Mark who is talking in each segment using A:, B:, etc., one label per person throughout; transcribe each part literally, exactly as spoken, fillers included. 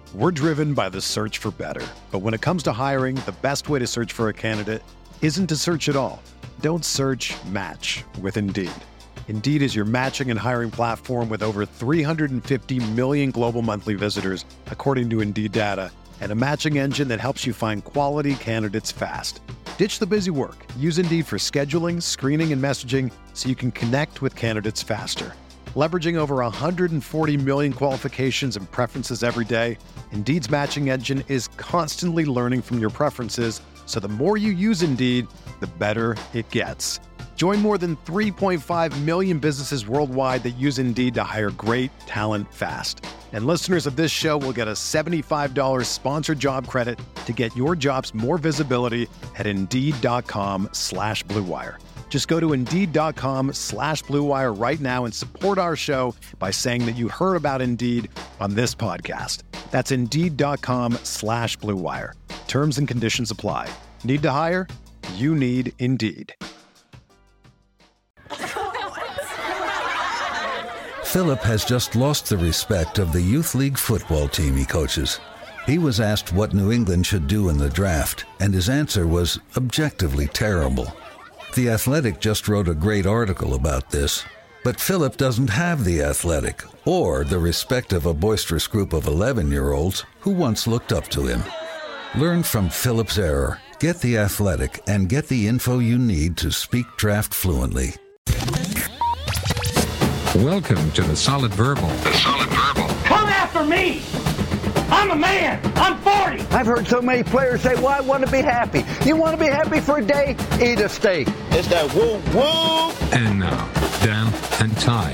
A: We're driven by the search for better. But when it comes to hiring, the best way to search for a candidate isn't to search at all. Don't search, match with Indeed. Indeed is your matching and hiring platform with over three hundred fifty million global monthly visitors, according to Indeed data, and a matching engine that helps you find quality candidates fast. Ditch the busy work. Use Indeed for scheduling, screening, and messaging so you can connect with candidates faster. Leveraging over one hundred forty million qualifications and preferences every day, Indeed's matching engine is constantly learning from your preferences, so the more you use Indeed, the better it gets. Join more than three point five million businesses worldwide that use Indeed to hire great talent fast. And listeners of this show will get a seventy-five dollars sponsored job credit to get your jobs more visibility at Indeed.com slash Blue Wire. Just go to Indeed.com slash Blue Wire right now and support our show by saying that you heard about Indeed on this podcast. That's Indeed.com slash Blue Wire. Terms and conditions apply. Need to hire? You need Indeed.
B: Philip has just lost the respect of the youth league football team he coaches. He was asked what New England should do in the draft, and his answer was objectively terrible. The Athletic just wrote a great article about this, but Philip doesn't have The Athletic or the respect of a boisterous group of eleven-year-olds who once looked up to him. Learn from Philip's error, get The Athletic, and get the info you need to speak draft fluently.
C: Welcome to the Solid Verbal. The Solid Verbal.
D: Come after me! I'm a man! I'm forty!
E: I've heard so many players say, well, I want to be happy. You want to be happy for a day? Eat a steak.
F: It's that woo woo!
C: And now, Dan and Ty.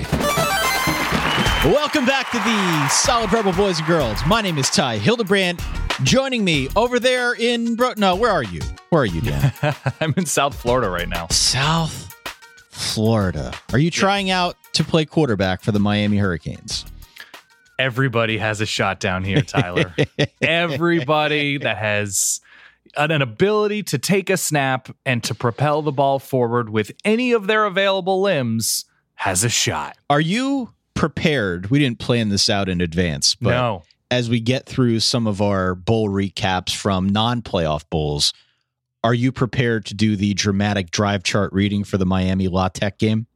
G: Welcome back to the Solid Verbal Boys and Girls. My name is Ty Hildebrand. Joining me over there in... Bro- no, where are you? Where are you, Dan?
H: I'm in South Florida right now.
G: South Florida. Are you trying out to play quarterback for the Miami Hurricanes?
H: Everybody has a shot down here, Tyler. Everybody that has an, an ability to take a snap and to propel the ball forward with any of their available limbs has a shot.
G: Are you prepared? We didn't plan this out in advance, but
H: no.
G: As we get through some of our bowl recaps from non-playoff bowls, are you prepared to do the dramatic drive chart reading for the Miami La Tech game?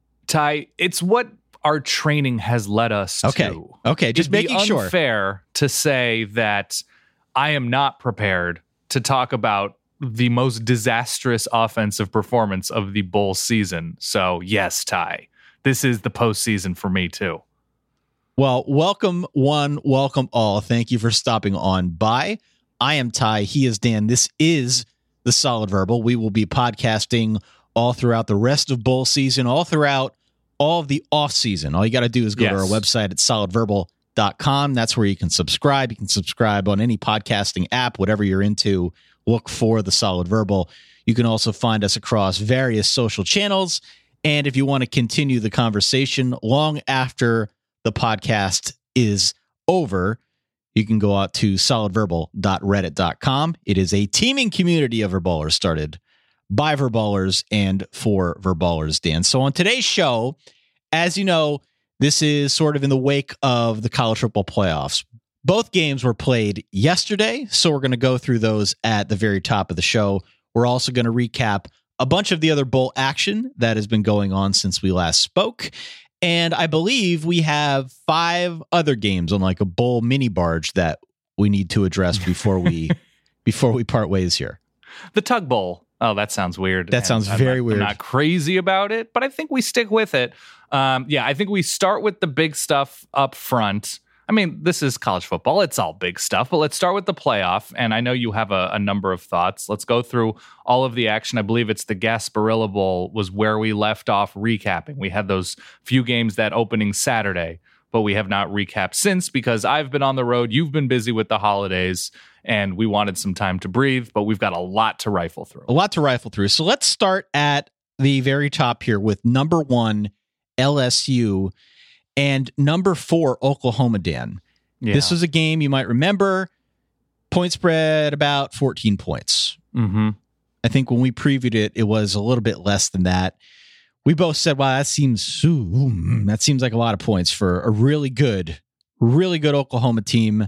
H: Ty, it's what our training has led us
G: okay.
H: to.
G: Okay, just
H: It'd
G: making
H: be
G: sure.
H: Unfair to say that I am not prepared to talk about the most disastrous offensive performance of the bowl season. So yes, Ty, this is the postseason for me too.
G: Well, welcome one, welcome all. Thank you for stopping on by. I am Ty. He is Dan. This is the Solid Verbal. We will be podcasting all throughout the rest of bowl season, all throughout all of the off season. All you got to do is go
H: yes.
G: to our website at solid verbal dot com. That's where you can subscribe. You can subscribe on any podcasting app, whatever you're into. Look for the Solid Verbal. You can also find us across various social channels. And if you want to continue the conversation long after the podcast is over, you can go out to solid verbal dot reddit dot com. It is a teaming community of Verballers started by Verballers and for Verballers, Dan. So on today's show, as you know, this is sort of in the wake of the college football playoffs. Both games were played yesterday, so we're going to go through those at the very top of the show. We're also going to recap a bunch of the other bowl action that has been going on since we last spoke. And I believe we have five other games on like a bowl mini barge that we need to address before we before we part ways here.
H: The Tug Bowl. Oh, that sounds weird.
G: That sounds
H: I'm
G: very
H: not,
G: weird.
H: I'm not crazy about it, but I think we stick with it. Um, yeah, I think we start with the big stuff up front. I mean, this is college football. It's all big stuff, but let's start with the playoff. And I know you have a, a number of thoughts. Let's go through all of the action. I believe it's the Gasparilla Bowl was where we left off recapping. We had those few games that opening Saturday, but we have not recapped since because I've been on the road. You've been busy with the holidays, and we wanted some time to breathe, but we've got a lot to rifle through.
G: A lot to rifle through. So let's start at the very top here with number one, L S U, and number four, Oklahoma, Dan. Yeah. This was a game you might remember. Point spread about fourteen points.
H: Mm-hmm.
G: I think when we previewed it, it was a little bit less than that. We both said, wow, that seems ooh, that seems like a lot of points for a really good, really good Oklahoma team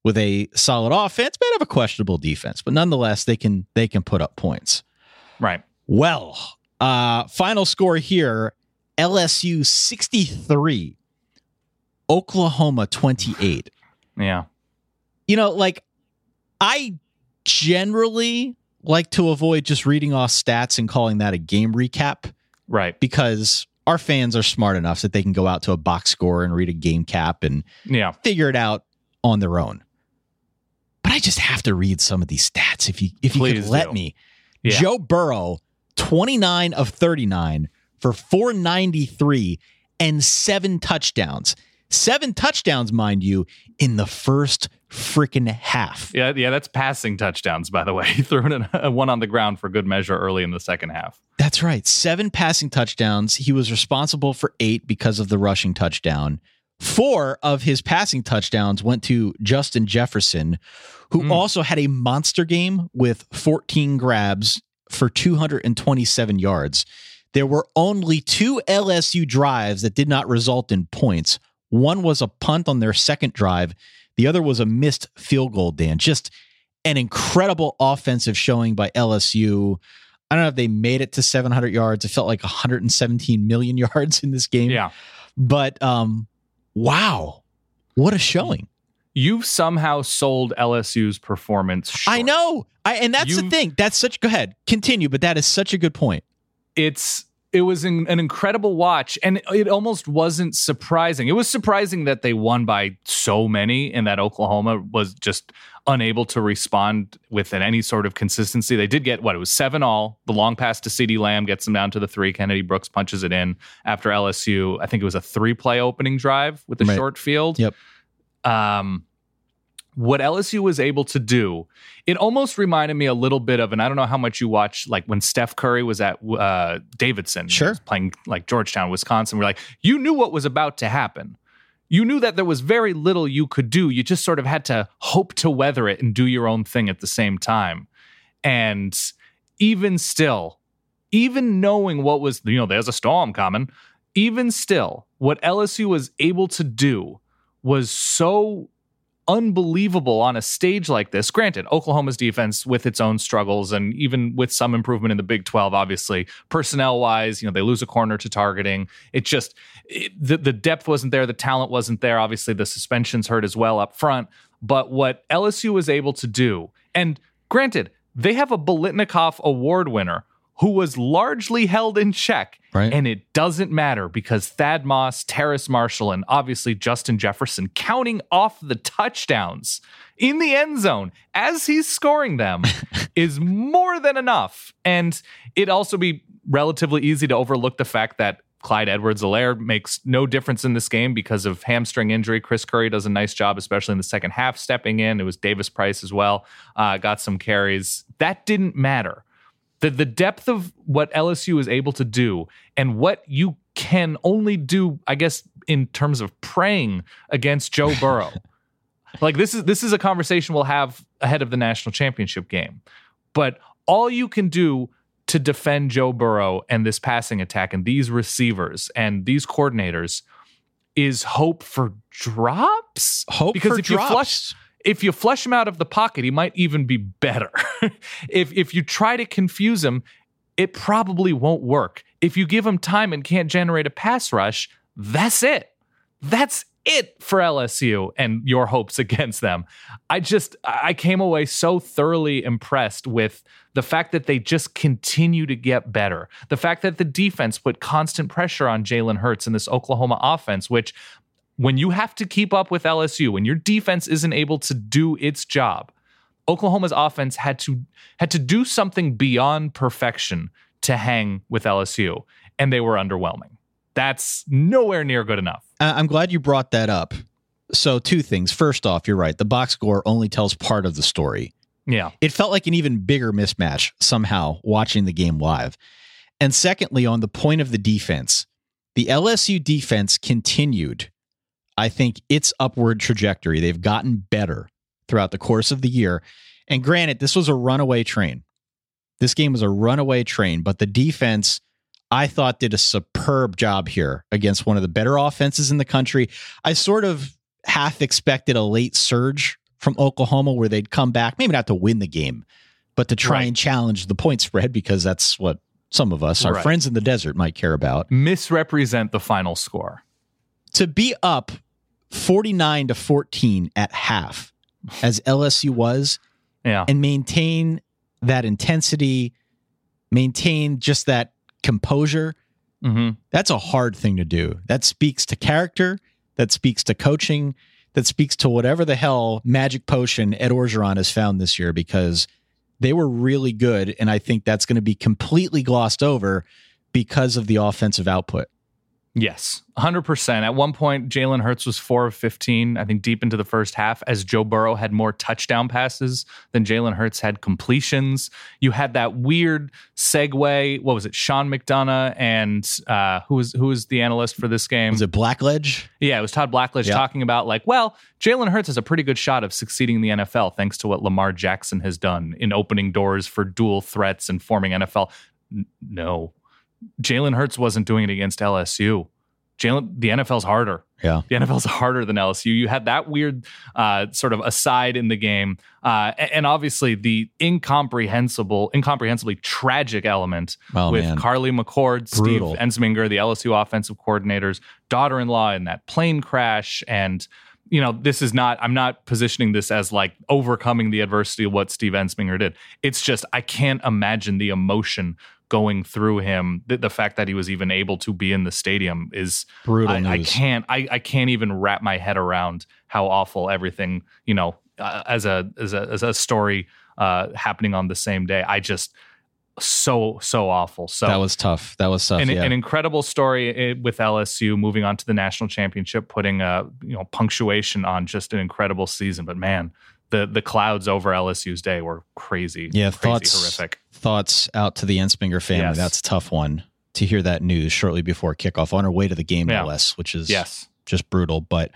G: with a solid offense, but have a questionable defense. But nonetheless, they can they can put up points.
H: Right.
G: Well, uh, final score here, L S U sixty-three, Oklahoma twenty-eight.
H: Yeah.
G: You know, like, I generally like to avoid just reading off stats and calling that a game recap.
H: Right.
G: Because our fans are smart enough that they can go out to a box score and read a game cap and
H: yeah.
G: figure it out on their own. But I just have to read some of these stats if you if you
H: Please
G: could let
H: do.
G: me.
H: Yeah.
G: Joe Burrow, twenty-nine of thirty-nine for four ninety-three and seven touchdowns. Seven touchdowns, mind you, in the first freaking half.
H: Yeah, yeah, that's passing touchdowns, by the way. He threw in a one on the ground for good measure early in the second half.
G: That's right. Seven passing touchdowns. He was responsible for eight because of the rushing touchdown. Four of his passing touchdowns went to Justin Jefferson, who mm. also had a monster game with fourteen grabs for two hundred twenty-seven yards. There were only two L S U drives that did not result in points. One was a punt on their second drive. The other was a missed field goal, Dan. Just an incredible offensive showing by L S U. I don't know if they made it to seven hundred yards. It felt like one hundred seventeen million yards in this game.
H: Yeah.
G: But, um, wow, what a showing.
H: You've somehow sold L S U's performance short.
G: I know. I, and that's
H: You've,
G: the thing. That's such, go ahead, continue, but that is such a good point.
H: It's, it was an, an incredible watch, and it almost wasn't surprising. It was surprising that they won by so many and that Oklahoma was just unable to respond with any sort of consistency. They did get, what, it was seven all. The long pass to CeeDee Lamb gets them down to the three. Kennedy Brooks punches it in after L S U. I think it was a three-play opening drive with the
G: right.
H: short field.
G: Yep.
H: Um, what L S U was able to do, it almost reminded me a little bit of, and I don't know how much you watch, like when Steph Curry was at uh, Davidson,
G: sure,
H: was playing like Georgetown, Wisconsin. We're like, you knew what was about to happen. You knew that there was very little you could do. You just sort of had to hope to weather it and do your own thing at the same time. And even still, even knowing what was, you know, there's a storm coming, even still, what L S U was able to do was so unbelievable on a stage like this. Granted, Oklahoma's defense with its own struggles and even with some improvement in the Big twelve, obviously, personnel wise, you know, they lose a corner to targeting. It just, it, the, the depth wasn't there. The talent wasn't there. Obviously, the suspensions hurt as well up front. But what L S U was able to do, and granted, they have a Biletnikoff Award winner who was largely held in check.
G: Right.
H: And it doesn't matter because Thad Moss, Terrace Marshall, and obviously Justin Jefferson counting off the touchdowns in the end zone as he's scoring them is more than enough. And it'd also be relatively easy to overlook the fact that Clyde Edwards-Helaire makes no difference in this game because of hamstring injury. Chris Curry does a nice job, especially in the second half, stepping in. It was Davis Price as well. Uh, got some carries. That didn't matter. The, the depth of what L S U is able to do and what you can only do, I guess, in terms of praying against Joe Burrow. Like this is this is a conversation we'll have ahead of the national championship game. But all you can do to defend Joe Burrow and this passing attack and these receivers and these coordinators is hope for drops.
G: Hope
H: because
G: for
H: if
G: drops.
H: You flush, If you flush him out of the pocket, he might even be better. if if you try to confuse him, it probably won't work. If you give him time and can't generate a pass rush, that's it. That's it for L S U and your hopes against them. I just, I came away so thoroughly impressed with the fact that they just continue to get better. The fact that the defense put constant pressure on Jalen Hurts in this Oklahoma offense, which when you have to keep up with L S U, when your defense isn't able to do its job, Oklahoma's offense had to had to do something beyond perfection to hang with L S U, and they were underwhelming. That's nowhere near good enough.
G: I'm glad you brought that up. So two things. First off, you're right. The box score only tells part of the story.
H: Yeah.
G: It felt like an even bigger mismatch somehow watching the game live. And secondly, on the point of the defense, the L S U defense continued, I think, its upward trajectory. They've gotten better throughout the course of the year. And granted, this was a runaway train. This game was a runaway train, but the defense, I thought, did a superb job here against one of the better offenses in the country. I sort of half expected a late surge from Oklahoma where they'd come back, maybe not to win the game, but to try
H: right.
G: and challenge the point spread, because that's what some of us, our
H: right.
G: friends in the desert, might care about.
H: Misrepresent the final score.
G: To be up forty-nine to fourteen at half, as L S U was,
H: yeah.
G: and maintain that intensity, maintain just that composure,
H: mm-hmm.
G: that's a hard thing to do. That speaks to character, that speaks to coaching, that speaks to whatever the hell magic potion Ed Orgeron has found this year, because they were really good, and I think that's going to be completely glossed over because of the offensive output.
H: Yes, one hundred percent. At one point, Jalen Hurts was four of fifteen, I think deep into the first half, as Joe Burrow had more touchdown passes than Jalen Hurts had completions. You had that weird segue. What was it? Sean McDonough and uh, who was who was the analyst for this game?
G: Was it Blackledge?
H: Yeah, it was Todd Blackledge
G: yeah.
H: talking about like, well, Jalen Hurts has a pretty good shot of succeeding in the N F L thanks to what Lamar Jackson has done in opening doors for dual threats and forming N F L. N- no. Jalen Hurts wasn't doing it against L S U. Jalen, the N F L's harder.
G: Yeah.
H: The N F L's harder than L S U. You had that weird uh, sort of aside in the game. Uh, and obviously the incomprehensible, incomprehensibly tragic element
G: oh,
H: with
G: man.
H: Carly McCord,
G: Brutal.
H: Steve Ensminger, the L S U offensive coordinator's daughter-in-law in that plane crash. And, you know, this is not, I'm not positioning this as like overcoming the adversity of what Steve Ensminger did. It's just, I can't imagine the emotion going through him. The, the fact that he was even able to be in the stadium is
G: brutal.
H: I,
G: news.
H: I can't, I, I can't even wrap my head around how awful everything, you know, uh, as a, as a, as a story uh, happening on the same day. I just, so, so awful. So
G: that was tough. That was tough.
H: An,
G: yeah.
H: an incredible story with L S U moving on to the national championship, putting a, you know, punctuation on just an incredible season. But man, the, the clouds over L S U's day were crazy.
G: Yeah.
H: crazy,
G: Thoughts,
H: horrific.
G: Thoughts out to the Ensminger family.
H: Yes.
G: That's a tough one to hear that news shortly before kickoff on our way to the game,
H: Yeah.
G: no less, which is
H: yes.
G: just brutal. But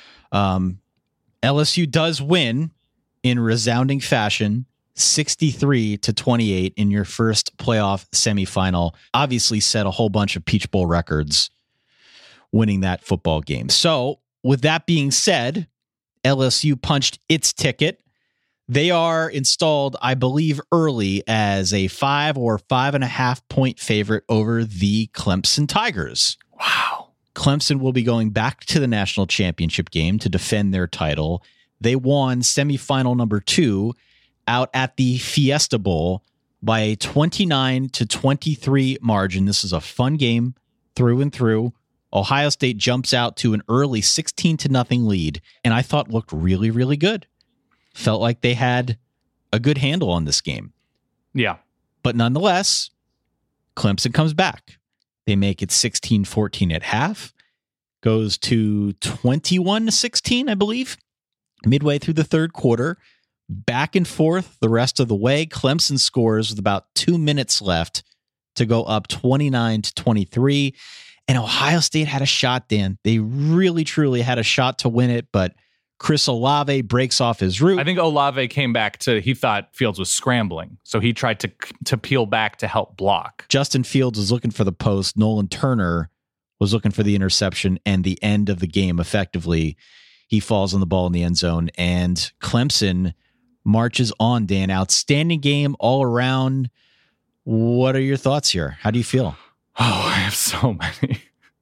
G: um, L S U does win in resounding fashion, sixty-three to twenty-eight in your first playoff semifinal. Obviously set a whole bunch of Peach Bowl records winning that football game. So with that being said, L S U punched its ticket. They are installed, I believe, early as a five or five and a half point favorite over the Clemson Tigers.
H: Wow.
G: Clemson will be going back to the national championship game to defend their title. They won semifinal number two out at the Fiesta Bowl by a twenty-nine to twenty-three margin. This is a fun game through and through. Ohio State jumps out to an early sixteen to nothing lead, and I thought looked really, really good. Felt like they had a good handle on this game.
H: Yeah.
G: But nonetheless, Clemson comes back. They make it sixteen fourteen at half, goes to twenty-one to sixteen, I believe, midway through the third quarter. Back and forth the rest of the way. Clemson scores with about two minutes left to go up twenty-nine to twenty-three. And Ohio State had a shot, Dan. They really, truly had a shot to win it, but Chris Olave breaks off his route.
H: I think Olave came back to, he thought Fields was scrambling, so he tried to to peel back to help block.
G: Justin Fields was looking for the post. Nolan Turner was looking for the interception and the end of the game. Effectively, he falls on the ball in the end zone, and Clemson marches on, Dan. Outstanding game all around. What are your thoughts here? How do you feel?
H: Oh, I have so many.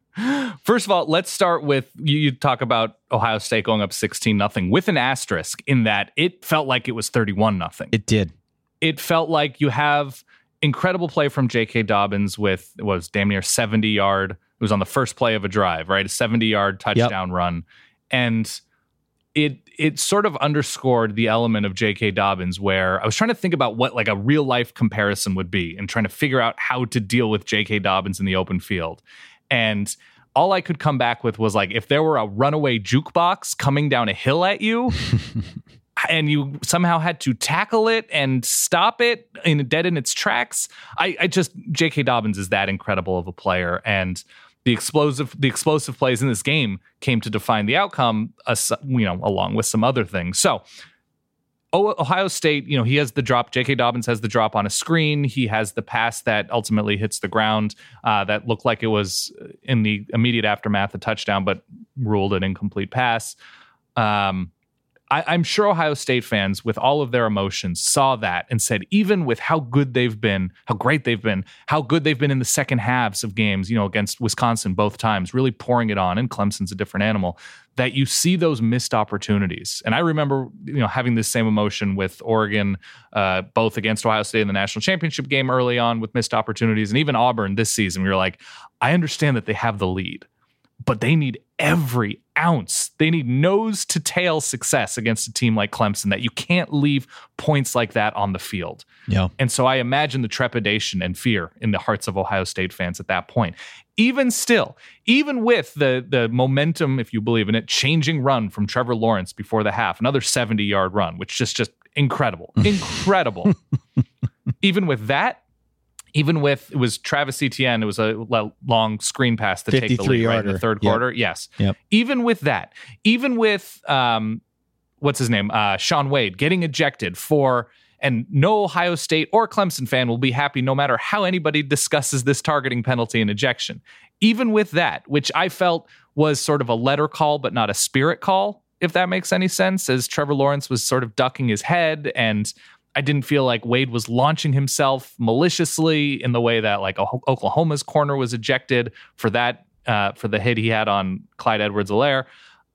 H: First of all, let's start with you, you talk about Ohio State going up sixteen nothing with an asterisk in that it felt like it was thirty-one nothing.
G: It did.
H: It felt like you have incredible play from J K. Dobbins with it was damn near seventy yard. It was on the first play of a drive, right? A seventy yard touchdown yep. run. And it it sort of underscored the element of J K. Dobbins where I was trying to think about what like a real life comparison would be and trying to figure out how to deal with J K. Dobbins in the open field. And all I could come back with was like, if there were a runaway jukebox coming down a hill at you and you somehow had to tackle it and stop it in dead in its tracks, I, I just, J K. Dobbins is that incredible of a player. And the explosive, the explosive plays in this game came to define the outcome, uh, you know, along with some other things. So Ohio State, you know, he has the drop. J K. Dobbins has the drop on a screen. He has the pass that ultimately hits the ground uh, that looked like it was in the immediate aftermath a touchdown, but ruled an incomplete pass. Um, I, I'm sure Ohio State fans, with all of their emotions, saw that and said, even with how good they've been, how great they've been, how good they've been in the second halves of games, you know, against Wisconsin both times, really pouring it on, and Clemson's a different animal, that you see those missed opportunities. And I remember, you know, having this same emotion with Oregon, uh, both against Ohio State in the national championship game early on with missed opportunities, and even Auburn this season. We were like, I understand that they have the lead, but they need every ounce. They need nose to tail success against a team like Clemson, that you can't leave points like that on the field.
G: Yeah.
H: And so I imagine the trepidation and fear in the hearts of Ohio State fans at that point. Even still, even with the the momentum, if you believe in it, changing run from Trevor Lawrence before the half, another seventy-yard run, which is just incredible, incredible. Even with that, Even with, it was Travis Etienne, it was a long screen pass to take the lead right in the third quarter. Yep. Yes.
G: Yep.
H: Even with that, even with, um, what's his name? Uh, Shaun Wade getting ejected for, and no Ohio State or Clemson fan will be happy no matter how anybody discusses this targeting penalty and ejection. Even with that, which I felt was sort of a letter call, but not a spirit call, if that makes any sense, as Trevor Lawrence was sort of ducking his head, and I didn't feel like Wade was launching himself maliciously in the way that like Oklahoma's corner was ejected for that, uh, for the hit he had on Clyde Edwards-Helaire.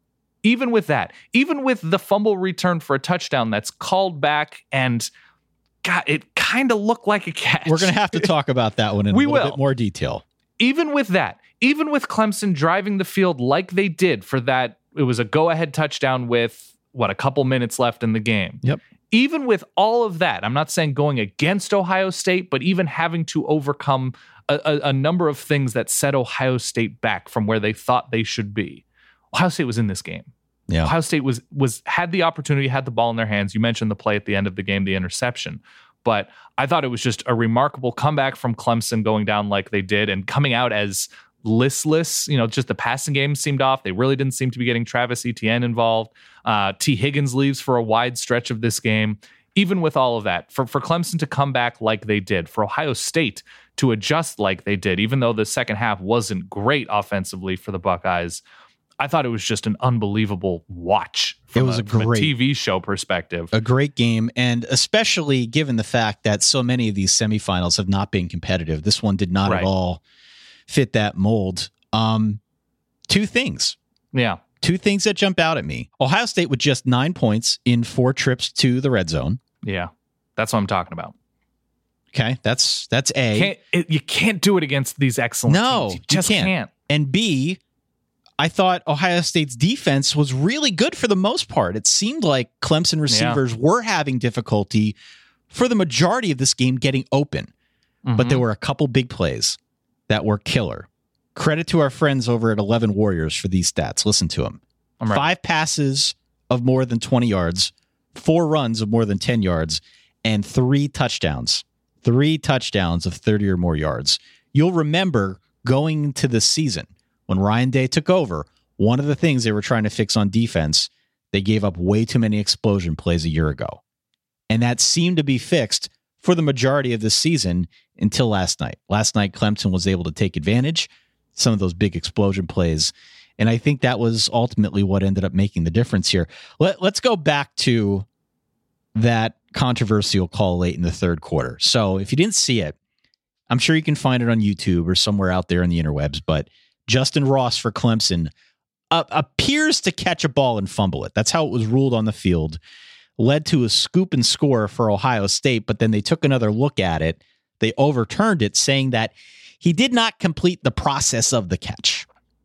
H: Even with that, even with the fumble return for a touchdown that's called back, and God, it kind of looked like a catch.
G: We're going to have to talk about that one in
H: we
G: a little
H: will.
G: bit more detail.
H: Even with that, even with Clemson driving the field like they did for that, it was a go-ahead touchdown with, what, a couple minutes left in the game.
G: Yep.
H: Even with all of that, I'm not saying going against Ohio State, but even having to overcome a, a, a number of things that set Ohio State back from where they thought they should be. Ohio State was in this game.
G: Yeah.
H: Ohio State was was had the opportunity, had the ball in their hands. You mentioned the play at the end of the game, the interception. But I thought it was just a remarkable comeback from Clemson, going down like they did and coming out as listless. You know, just the passing game seemed off. They really didn't seem to be getting Travis Etienne involved. Uh, T. Higgins leaves for a wide stretch of this game. Even with all of that, for, for Clemson to come back like they did, for Ohio State to adjust like they did, even though the second half wasn't great offensively for the Buckeyes, I thought it was just an unbelievable watch from,
G: it was
H: a,
G: a
H: from
G: great,
H: a T V show perspective.
G: A great game, and especially given the fact that so many of these semifinals have not been competitive. This one did not
H: right.
G: at all fit that mold. Um, two things.
H: Yeah.
G: Two things that jump out at me. Ohio State with just nine points in four trips to the red zone.
H: Yeah, that's what I'm talking about.
G: Okay, that's that's A.
H: Can't, it, you can't do it against these excellent
G: no,
H: teams. You just
G: you can't.
H: can't.
G: And B, I thought Ohio State's defense was really good for the most part. It seemed like Clemson receivers yeah. were having difficulty for the majority of this game getting open. Mm-hmm. But there were a couple big plays that were killer. Credit to our friends over at eleven Warriors for these stats. Listen to them.
H: Right.
G: Five passes of more than twenty yards, four runs of more than ten yards, and three touchdowns. Three touchdowns of thirty or more yards. You'll remember going into the season when Ryan Day took over, one of the things they were trying to fix on defense, they gave up way too many explosion plays a year ago. And that seemed to be fixed for the majority of the season until last night. Last night, Clemson was able to take advantage some of those big explosion plays. And I think that was ultimately what ended up making the difference here. Let, let's go back to that controversial call late in the third quarter. So if you didn't see it, I'm sure you can find it on YouTube or somewhere out there in the interwebs, but Justin Ross for Clemson uh, appears to catch a ball and fumble it. That's how it was ruled on the field. Led to a scoop and score for Ohio State, but then they took another look at it. They overturned it, saying that he did not complete the process of the catch.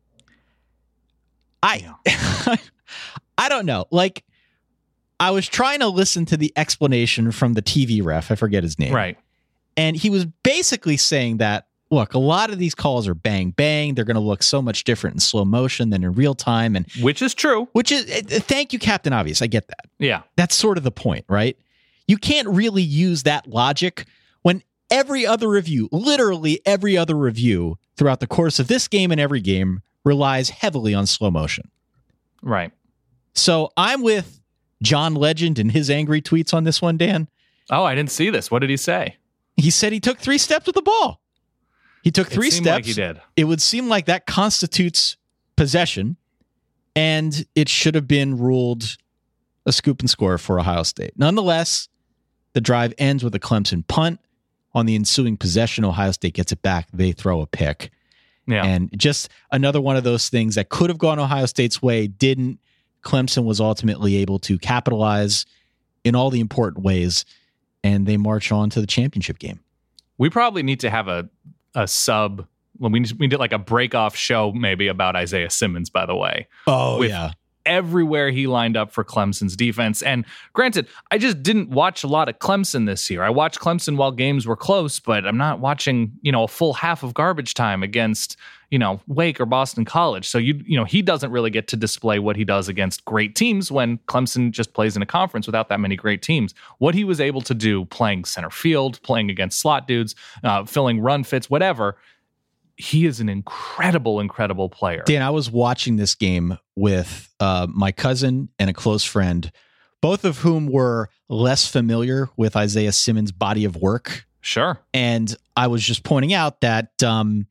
G: I, I don't know. Like, I was trying to listen to the explanation from the T V ref. I forget his name.
H: Right.
G: And he was basically saying that, look, a lot of these calls are bang, bang. They're going to look so much different in slow motion than in real time. And
H: which is true.
G: Which is, uh, thank you, Captain Obvious. I get that.
H: Yeah.
G: That's sort of the point, right? You can't really use that logic when every other review, literally every other review throughout the course of this game and every game relies heavily on slow motion.
H: Right.
G: So I'm with John Legend and his angry tweets on this one, Dan.
H: Oh, I didn't see this. What did he say?
G: He said he took three steps with the ball. He took three
H: it seemed
G: steps.
H: Like he did.
G: It would seem like that constitutes possession, and it should have been ruled a scoop and score for Ohio State. Nonetheless, the drive ends with a Clemson punt. On the ensuing possession, Ohio State gets it back. They throw a pick.
H: Yeah.
G: And just another one of those things that could have gone Ohio State's way, didn't. Clemson was ultimately able to capitalize in all the important ways, and they march on to the championship game.
H: We probably need to have a a sub. When we we did like a break off show maybe about Isaiah Simmons, by the way.
G: Oh,
H: with
G: yeah.
H: Everywhere he lined up for Clemson's defense. And granted, I just didn't watch a lot of Clemson this year. I watched Clemson while games were close, but I'm not watching, you know, a full half of garbage time against, you know, Wake or Boston College. So, you you know, he doesn't really get to display what he does against great teams when Clemson just plays in a conference without that many great teams. What he was able to do playing center field, playing against slot dudes, uh, filling run fits, whatever, he is an incredible, incredible player.
G: Dan, I was watching this game with uh, my cousin and a close friend, both of whom were less familiar with Isaiah Simmons' body of work.
H: Sure.
G: And I was just pointing out that um,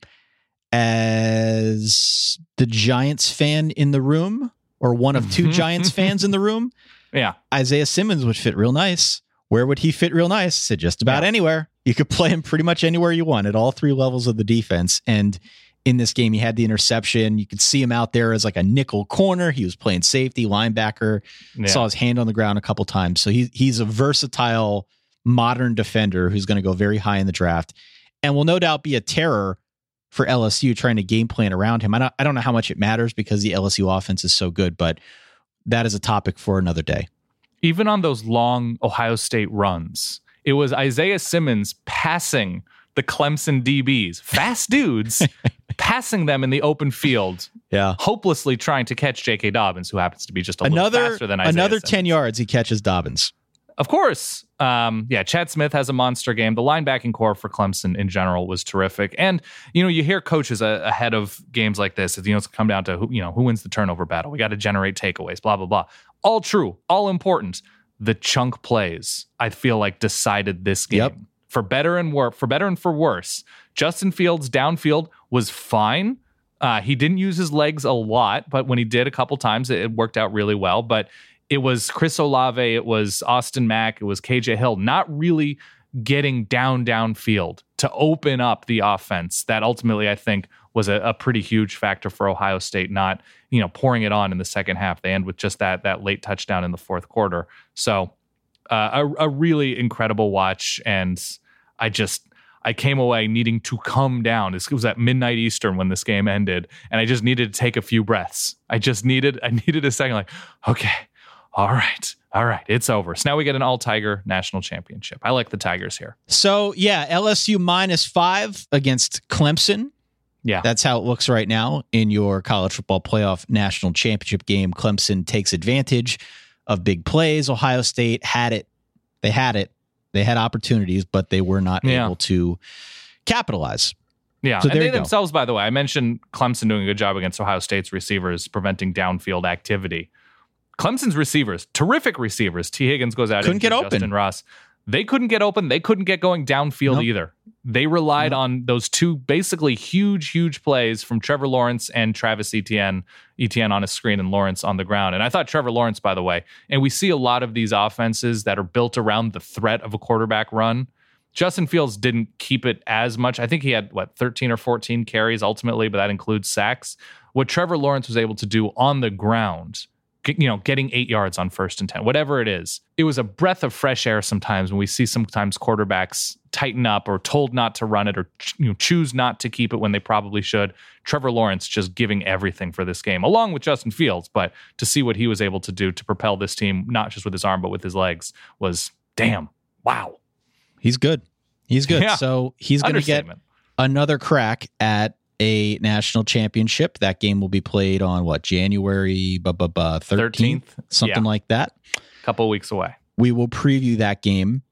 G: as the Giants fan in the room, or one of two Giants fans in the room,
H: yeah,
G: Isaiah Simmons would fit real nice. Where would he fit real nice? Said just about yeah. anywhere. You could play him pretty much anywhere you want at all three levels of the defense. And in this game, he had the interception. You could see him out there as like a nickel corner. He was playing safety, linebacker. Yeah. Saw his hand on the ground a couple times. So he, he's a versatile, modern defender who's going to go very high in the draft and will no doubt be a terror for L S U trying to game plan around him. I don't, I don't know how much it matters because the L S U offense is so good, but that is a topic for another day.
H: Even on those long Ohio State runs, it was Isaiah Simmons passing the Clemson D Bs, fast dudes, passing them in the open field,
G: yeah,
H: hopelessly trying to catch J K. Dobbins, who happens to be just a
G: another,
H: little faster than Isaiah
G: Another
H: Simmons.
G: ten yards, he catches Dobbins.
H: Of course. Um, yeah, Chad Smith has a monster game. The linebacking core for Clemson in general was terrific. And, you know, you hear coaches uh, ahead of games like this, you know, it's come down to, who, you know, who wins the turnover battle. We got to generate takeaways, blah, blah, blah. All true, all important. The chunk plays, I feel like, decided this game.
G: Yep.
H: For better and worse, for better and for worse. Justin Fields downfield was fine. Uh, he didn't use his legs a lot, but when he did a couple times, it, it worked out really well. But it was Chris Olave, it was Austin Mack, it was K J Hill, not really getting down downfield to open up the offense. That ultimately, I think, was a, a pretty huge factor for Ohio State, not, you know, pouring it on in the second half. They end with just that that late touchdown in the fourth quarter. So uh, a, a really incredible watch, and I just I came away needing to come down. It was at midnight Eastern when this game ended, and I just needed to take a few breaths. I just needed I needed a second, like, okay, all right. All right, it's over. So now we get an all-Tiger national championship. I like the Tigers here.
G: So, yeah, L S U minus five against Clemson.
H: Yeah.
G: That's how it looks right now in your college football playoff national championship game. Clemson takes advantage of big plays. Ohio State had it. They had it. They had opportunities, but they were not
H: yeah.
G: able to capitalize.
H: Yeah,
G: so
H: and they
G: go.
H: themselves, by the way, I mentioned Clemson doing a good job against Ohio State's receivers, preventing downfield activity. Clemson's receivers, terrific receivers. T. Higgins goes out.
G: Couldn't get open.
H: Justin Ross. They couldn't get open. They couldn't get going downfield nope. either. They relied nope. on those two basically huge, huge plays from Trevor Lawrence and Travis Etienne. Etienne on a screen and Lawrence on the ground. And I thought Trevor Lawrence, by the way, and we see a lot of these offenses that are built around the threat of a quarterback run. Justin Fields didn't keep it as much. I think he had, what, thirteen or fourteen carries ultimately, but that includes sacks. What Trevor Lawrence was able to do on the ground, you know, getting eight yards on first and ten, whatever it is. It was a breath of fresh air sometimes when we see sometimes quarterbacks tighten up or told not to run it or, you know, choose not to keep it when they probably should. Trevor Lawrence just giving everything for this game, along with Justin Fields. But to see what he was able to do to propel this team, not just with his arm, but with his legs, was damn, wow.
G: He's good. He's good.
H: Yeah.
G: So he's going to get another crack at a national championship. That game will be played on what, January thirteenth, thirteenth something
H: yeah.
G: like that.
H: A couple weeks away.
G: We will preview that game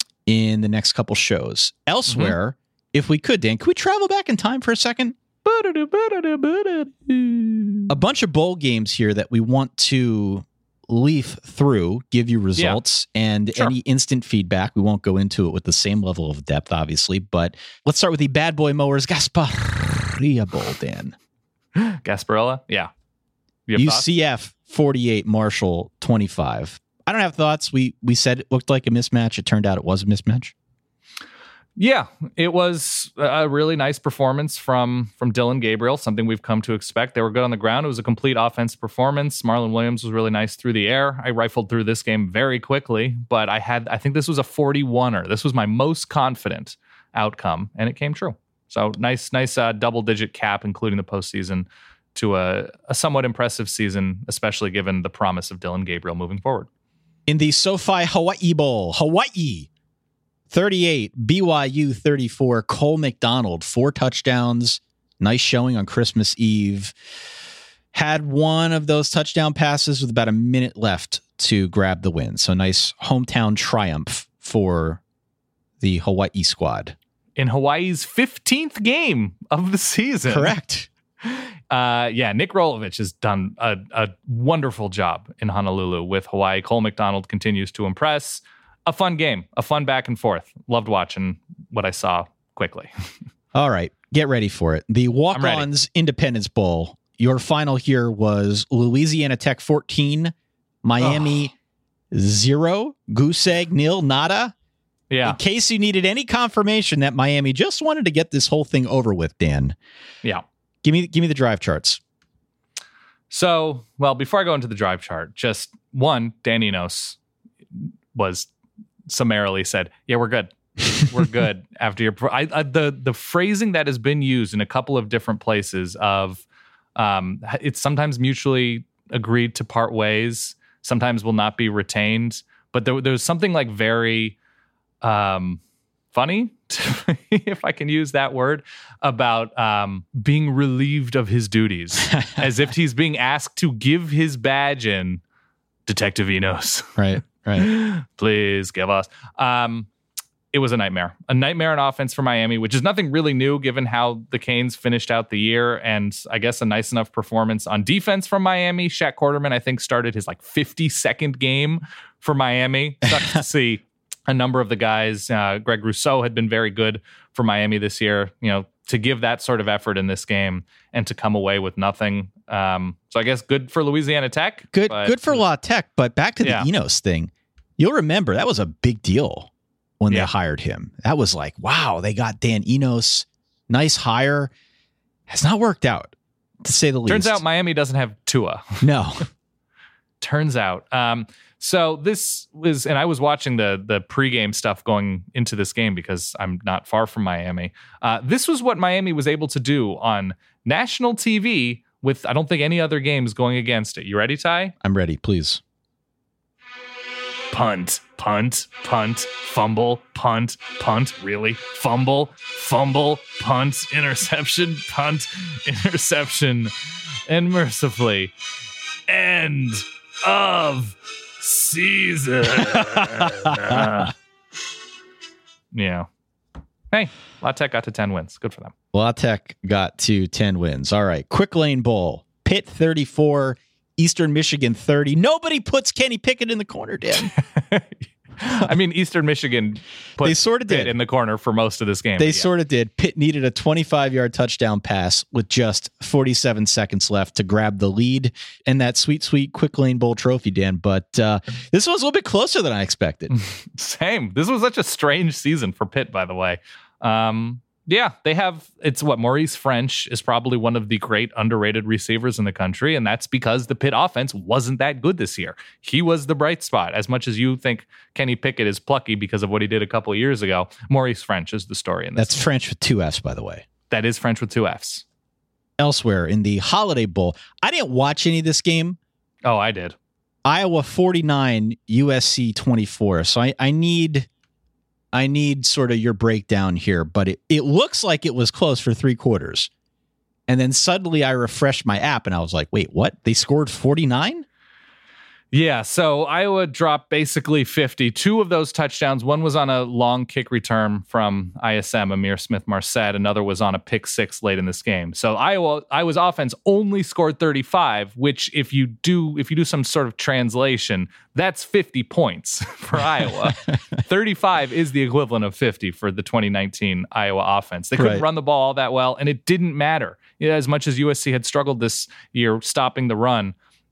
G: in the next couple shows. Elsewhere, mm-hmm. if we could, Dan, could we travel back in time for a second? A bunch of bowl games here that we want to leaf through, give you results yeah. and sure. any instant feedback. We won't go into it with the same level of depth, obviously, but let's start with the Bad Boy Mowers Gasparilla Bowl, Dan.
H: Gasparilla? Yeah.
G: U C F forty-eight, Marshall twenty-five. I don't have thoughts. We we said it looked like a mismatch. It turned out it was a mismatch.
H: Yeah, it was a really nice performance from from Dillon Gabriel, something we've come to expect. They were good on the ground. It was a complete offensive performance. Marlon Williams was really nice through the air. I rifled through this game very quickly, but I had I think this was a forty-one-er. This was my most confident outcome, and it came true. So nice, nice uh, double-digit cap, including the postseason, to a, a somewhat impressive season, especially given the promise of Dillon Gabriel moving forward.
G: In the SoFi Hawaii Bowl, Hawaii thirty-eight, B Y U thirty-four, Cole McDonald, four touchdowns. Nice showing on Christmas Eve. Had one of those touchdown passes with about a minute left to grab the win. So nice hometown triumph for the Hawaii squad.
H: In Hawaii's fifteenth game of the season.
G: Correct.
H: Uh, yeah, Nick Rolovich has done a, a wonderful job in Honolulu with Hawaii. Cole McDonald continues to impress. A fun game, a fun back and forth. Loved watching what I saw quickly.
G: All right, get ready for it. The Walk-Ons Independence Bowl. Your final here was Louisiana Tech fourteen, Miami oh. zero, Goose Egg nil, nada.
H: Yeah.
G: In case you needed any confirmation that Miami just wanted to get this whole thing over with, Dan.
H: Yeah.
G: Give me, give me the drive charts.
H: So, well, before I go into the drive chart, just one, Dan Enos was summarily said, yeah, we're good. We're good after your, I, I, the, the phrasing that has been used in a couple of different places of, um, it's sometimes mutually agreed to part ways, sometimes will not be retained, but there, there was something like very, um, funny, if I can use that word, about um, being relieved of his duties, as if he's being asked to give his badge in. Detective Enos.
G: Right, right.
H: Please give us. Um, it was a nightmare. A nightmare in offense for Miami, which is nothing really new given how the Canes finished out the year. And I guess a nice enough performance on defense from Miami. Shaq Quarterman, I think, started his like fifty-second game for Miami. Sucks to see. A number of the guys, uh, Greg Rousseau had been very good for Miami this year, you know, to give that sort of effort in this game and to come away with nothing. Um, so I guess good for Louisiana Tech.
G: Good
H: but,
G: good for La Tech, but back to the
H: yeah.
G: Enos thing. You'll remember that was a big deal when
H: yeah.
G: they hired him. That was like, wow, they got Dan Enos. Nice hire. Has not worked out, to say the least.
H: Turns out Miami doesn't have Tua.
G: No.
H: Turns out. Um, so this was, and I was watching the the pregame stuff going into this game because I'm not far from Miami. Uh, this was what Miami was able to do on national T V with, I don't think, any other games going against it. You ready, Ty?
G: I'm ready, please.
H: Punt, punt, punt, fumble, punt, punt, really? Fumble, fumble, punt, interception, punt, interception, and mercifully, end of season. Yeah. Hey, La Tech got to ten wins. Good for them.
G: La Tech got to ten wins. All right. Quick Lane Bowl. Pitt thirty-four, Eastern Michigan thirty. Nobody puts Kenny Pickett in the corner, Dan.
H: I mean, Eastern Michigan put
G: they sort of
H: Pitt
G: did
H: in the corner for most of this game.
G: They
H: yeah.
G: sort of did. Pitt needed a twenty-five-yard touchdown pass with just forty-seven seconds left to grab the lead in that sweet, sweet Quick Lane Bowl trophy, Dan. But uh, this was a little bit closer than I expected.
H: Same. This was such a strange season for Pitt, by the way. Um, yeah, they have, it's what, Maurice French is probably one of the great underrated receivers in the country, and that's because the Pitt offense wasn't that good this year. He was the bright spot. As much as you think Kenny Pickett is plucky because of what he did a couple of years ago, Maurice French is the story in this.
G: That's
H: game.
G: French with two F's, by the way.
H: That is French with two F's.
G: Elsewhere in the Holiday Bowl, I didn't watch any of this game.
H: Oh, I did.
G: Iowa forty-nine, U S C twenty-four. So I, I need... I need sort of your breakdown here, but it, it looks like it was close for three quarters. And then suddenly I refreshed my app and I was like, wait, what? They scored forty-nine?
H: Yeah, so Iowa dropped basically fifty. Two of those touchdowns, one was on a long kick return from I S M, Amir Smith-Marset. Another was on a pick six late in this game. So Iowa, Iowa's offense only scored thirty-five, which if you do if you do some sort of translation, that's fifty points for Iowa. thirty-five is the equivalent of fifty for the twenty nineteen Iowa offense. They couldn't
G: right.
H: run the ball all that well, and it didn't matter. As much as U S C had struggled this year stopping the run,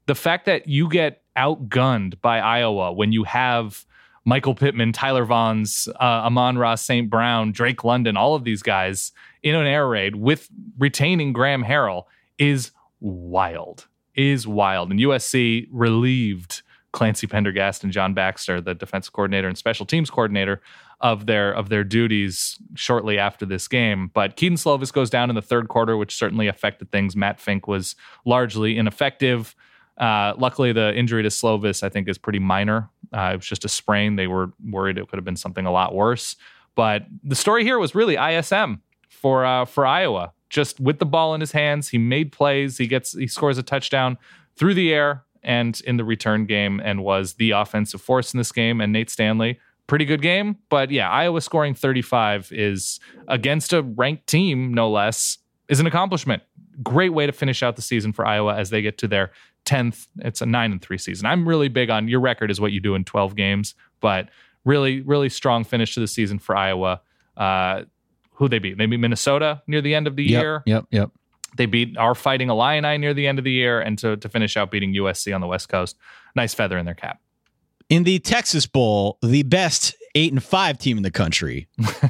H: the fact that you get outgunned by Iowa when you have Michael Pittman, Tyler Vaughns, uh, Amon-Ra Saint Brown, Drake London, all of these guys in an air raid with retaining Graham Harrell is wild, is wild. And U S C relieved Clancy Pendergast and John Baxter, the defensive coordinator and special teams coordinator, of their of their duties shortly after this game. But Keaton Slovis goes down in the third quarter, which certainly affected things. Matt Fink was largely ineffective. Uh, luckily, the injury to Slovis, I think, is pretty minor. Uh, it was just a sprain. They were worried it could have been something a lot worse. But the story here was really I S M for uh, for Iowa. Just with the ball in his hands, he made plays. He gets he scores a touchdown through the air and in the return game, and was the offensive force in this game. And Nate Stanley, pretty good game. But yeah, Iowa scoring thirty-five is against a ranked team, no less, is an accomplishment. Great way to finish out the season for Iowa as they get to their tenth. It's a nine and three season. I'm really big on your record is what you do in twelve games, but really, really strong finish to the season for Iowa. Uh, who they beat? They beat Minnesota near the end of the
G: yep,
H: year.
G: Yep, yep.
H: They beat our Fighting Illini near the end of the year, and to, to finish out beating U S C on the West Coast. Nice feather in their cap.
G: In the Texas Bowl, the best eight and five team in the country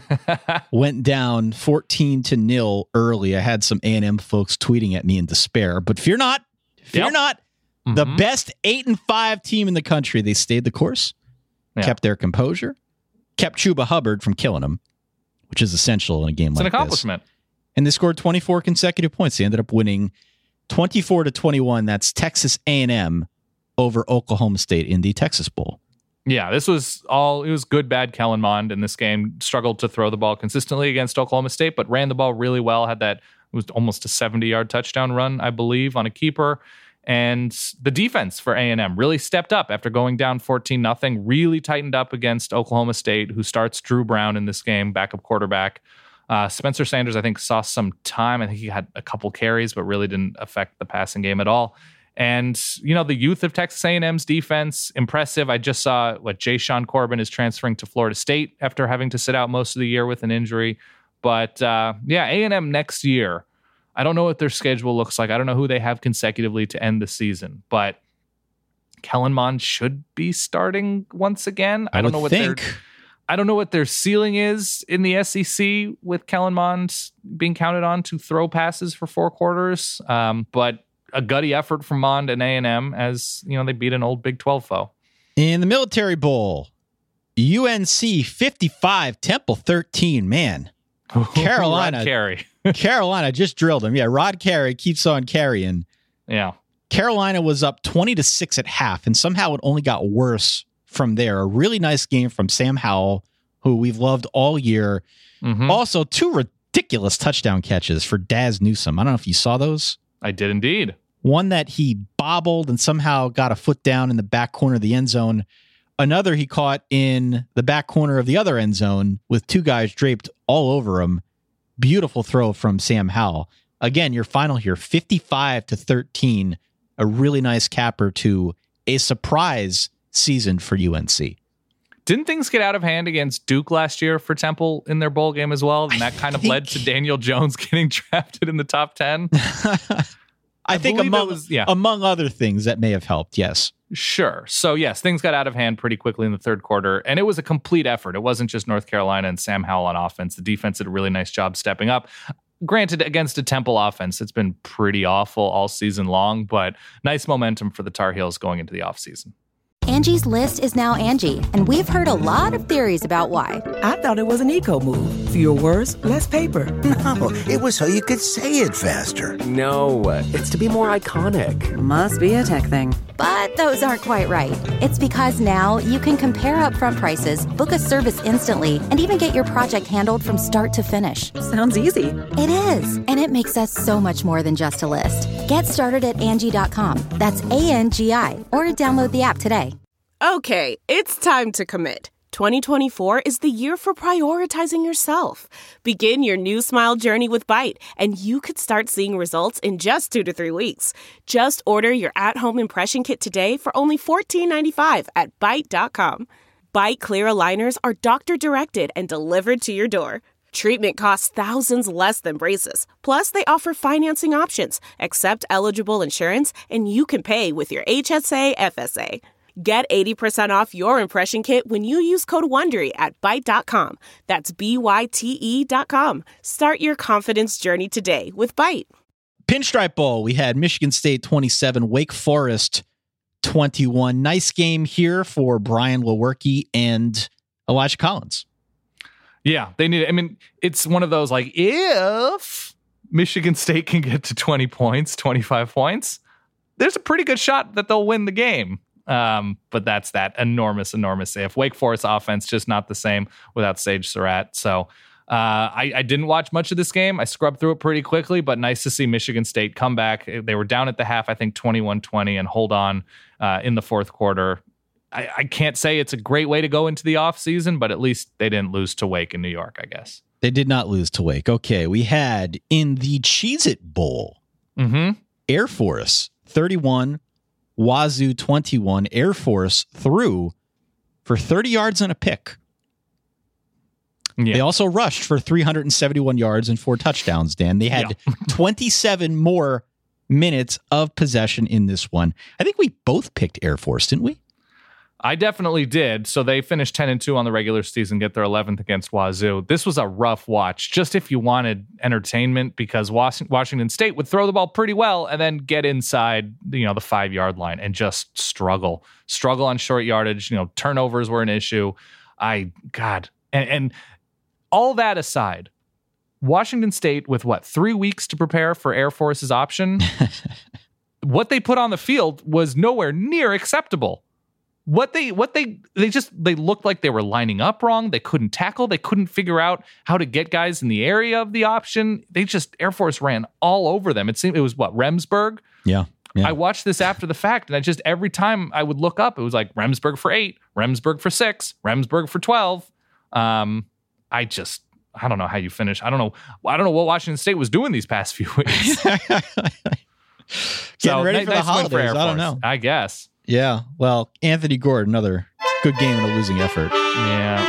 G: went down fourteen to nil early. I had some A and M folks tweeting at me in despair, but fear not, fear
H: yep.
G: not. Mm-hmm. The best eight and five team in the country. They stayed the course, yeah. kept their composure, kept Chuba Hubbard from killing them, which is essential in a game
H: it's
G: like
H: an accomplishment.
G: This. And they scored twenty-four consecutive points. They ended up winning twenty-four to twenty-one. That's Texas A and M over Oklahoma State in the Texas Bowl.
H: Yeah, this was all, it was good, bad Kellen Mond in this game. Struggled to throw the ball consistently against Oklahoma State, but ran the ball really well. Had that, it was almost a seventy-yard touchdown run, I believe, on a keeper. And the defense for A and M really stepped up after going down fourteen nothing, really tightened up against Oklahoma State, who starts Drew Brown in this game, backup quarterback. Uh, Spencer Sanders, I think, saw some time. I think he had a couple carries, but really didn't affect the passing game at all. And, you know, the youth of Texas A and M's defense, impressive. I just saw what Jay Sean Corbin is transferring to Florida State after having to sit out most of the year with an injury. But, uh, yeah, A and M next year, I don't know what their schedule looks like. I don't know who they have consecutively to end the season. But Kellen Mond should be starting once again. I, I don't know what
G: think.
H: their I don't know what their ceiling is in the S E C with Kellen Mond being counted on to throw passes for four quarters. Um, but a gutty effort from Mond and A and M as, you know, they beat an old Big twelve foe.
G: In the Military Bowl, U N C fifty-five, Temple thirteen. Man, Carolina.
H: Rod Carey.
G: Carolina just drilled him. Yeah, Rod Carey keeps on carrying.
H: Yeah.
G: Carolina was up twenty to six at half, and somehow it only got worse from there. A really nice game from Sam Howell, who we've loved all year. Mm-hmm. Also, two ridiculous touchdown catches for Daz Newsome. I don't know if you saw those.
H: I did indeed.
G: One that he bobbled and somehow got a foot down in the back corner of the end zone. Another he caught in the back corner of the other end zone with two guys draped all over him. Beautiful throw from Sam Howell. Again, your final here, fifty-five to thirteen. A really nice capper to a surprise season for U N C.
H: Didn't things get out of hand against Duke last year for Temple in their bowl game as well? And that
G: I
H: kind of
G: think...
H: led to Daniel Jones getting drafted in the top ten?
G: I, I think among,
H: was, yeah.
G: among other things that may have helped, yes.
H: Sure. So, yes, things got out of hand pretty quickly in the third quarter, and it was a complete effort. It wasn't just North Carolina and Sam Howell on offense. The defense did a really nice job stepping up. Granted, against a Temple offense, it's been pretty awful all season long, but nice momentum for the Tar Heels going into the offseason.
I: Angie's List is now Angie, and we've heard a lot of theories about why.
J: I thought it was an eco move. Fewer words, less paper.
K: No, it was so you could say it faster.
L: No, it's to be more iconic.
M: Must be a tech thing.
I: But those aren't quite right. It's because now you can compare upfront prices, book a service instantly, and even get your project handled from start to finish.
M: Sounds easy.
I: It is, and it makes us so much more than just a list. Get started at Angie dot com. That's A N G I, or download the app today.
N: Okay, it's time to commit. twenty twenty-four is the year for prioritizing yourself. Begin your new smile journey with Byte, and you could start seeing results in just two to three weeks. Just order your at-home impression kit today for only fourteen ninety-five at Byte dot com. Byte Clear aligners are doctor-directed and delivered to your door. Treatment costs thousands less than braces. Plus, they offer financing options, accept eligible insurance, and you can pay with your H S A F S A. Get eighty percent off your impression kit when you use code WONDERY at byte dot com. That's B Y T E dot com. Start your confidence journey today with Byte.
G: Pinstripe Bowl, we had Michigan State twenty-seven, Wake Forest twenty-one. Nice game here for Brian Lewerke and Elijah Collins.
H: Yeah, they need it. I mean, it's one of those, like, if Michigan State can get to twenty points, twenty-five points, there's a pretty good shot that they'll win the game. Um, but that's that enormous, enormous if. Wake Forest offense just not the same without Sage Surratt. So uh, I, I didn't watch much of this game. I scrubbed through it pretty quickly, but nice to see Michigan State come back. They were down at the half, I think twenty-one twenty, and hold on uh, in the fourth quarter. I, I can't say it's a great way to go into the offseason, but at least they didn't lose to Wake in New York, I guess.
G: They did not lose to Wake. Okay, we had in the Cheez-It Bowl,
H: mm-hmm.
G: Air Force thirty-one, Wazoo twenty-one. Air Force threw for thirty yards and a pick. Yeah. They also rushed for three hundred seventy-one yards and four touchdowns, Dan. They had yeah. twenty-seven more minutes of possession in this one. I think we both picked Air Force, didn't we?
H: I definitely did. So they finished ten and two on the regular season, get their eleventh against Wazoo. This was a rough watch, just if you wanted entertainment, because Washington State would throw the ball pretty well and then get inside, you know, the five yard line and just struggle, struggle on short yardage. You know, turnovers were an issue. I, God, and, and all that aside, Washington State with what, three weeks to prepare for Air Force's option, what they put on the field was nowhere near acceptable. What they, what they, they just, they looked like they were lining up wrong. They couldn't tackle. They couldn't figure out how to get guys in the area of the option. They just, Air Force ran all over them. It seemed, it was what, Remsburg?
G: Yeah. yeah.
H: I watched this after the fact, and I just, every time I would look up, it was like Remsburg for eight, Remsburg for six, Remsburg for twelve. Um, I just, I don't know how you finish. I don't know. I don't know what Washington State was doing these past few weeks.
G: Getting
H: so,
G: ready
H: nice,
G: for the
H: nice
G: holidays.
H: for Air Force,
G: I don't know.
H: I guess.
G: Yeah, well, Anthony Gordon, another good game in a losing effort.
H: Yeah.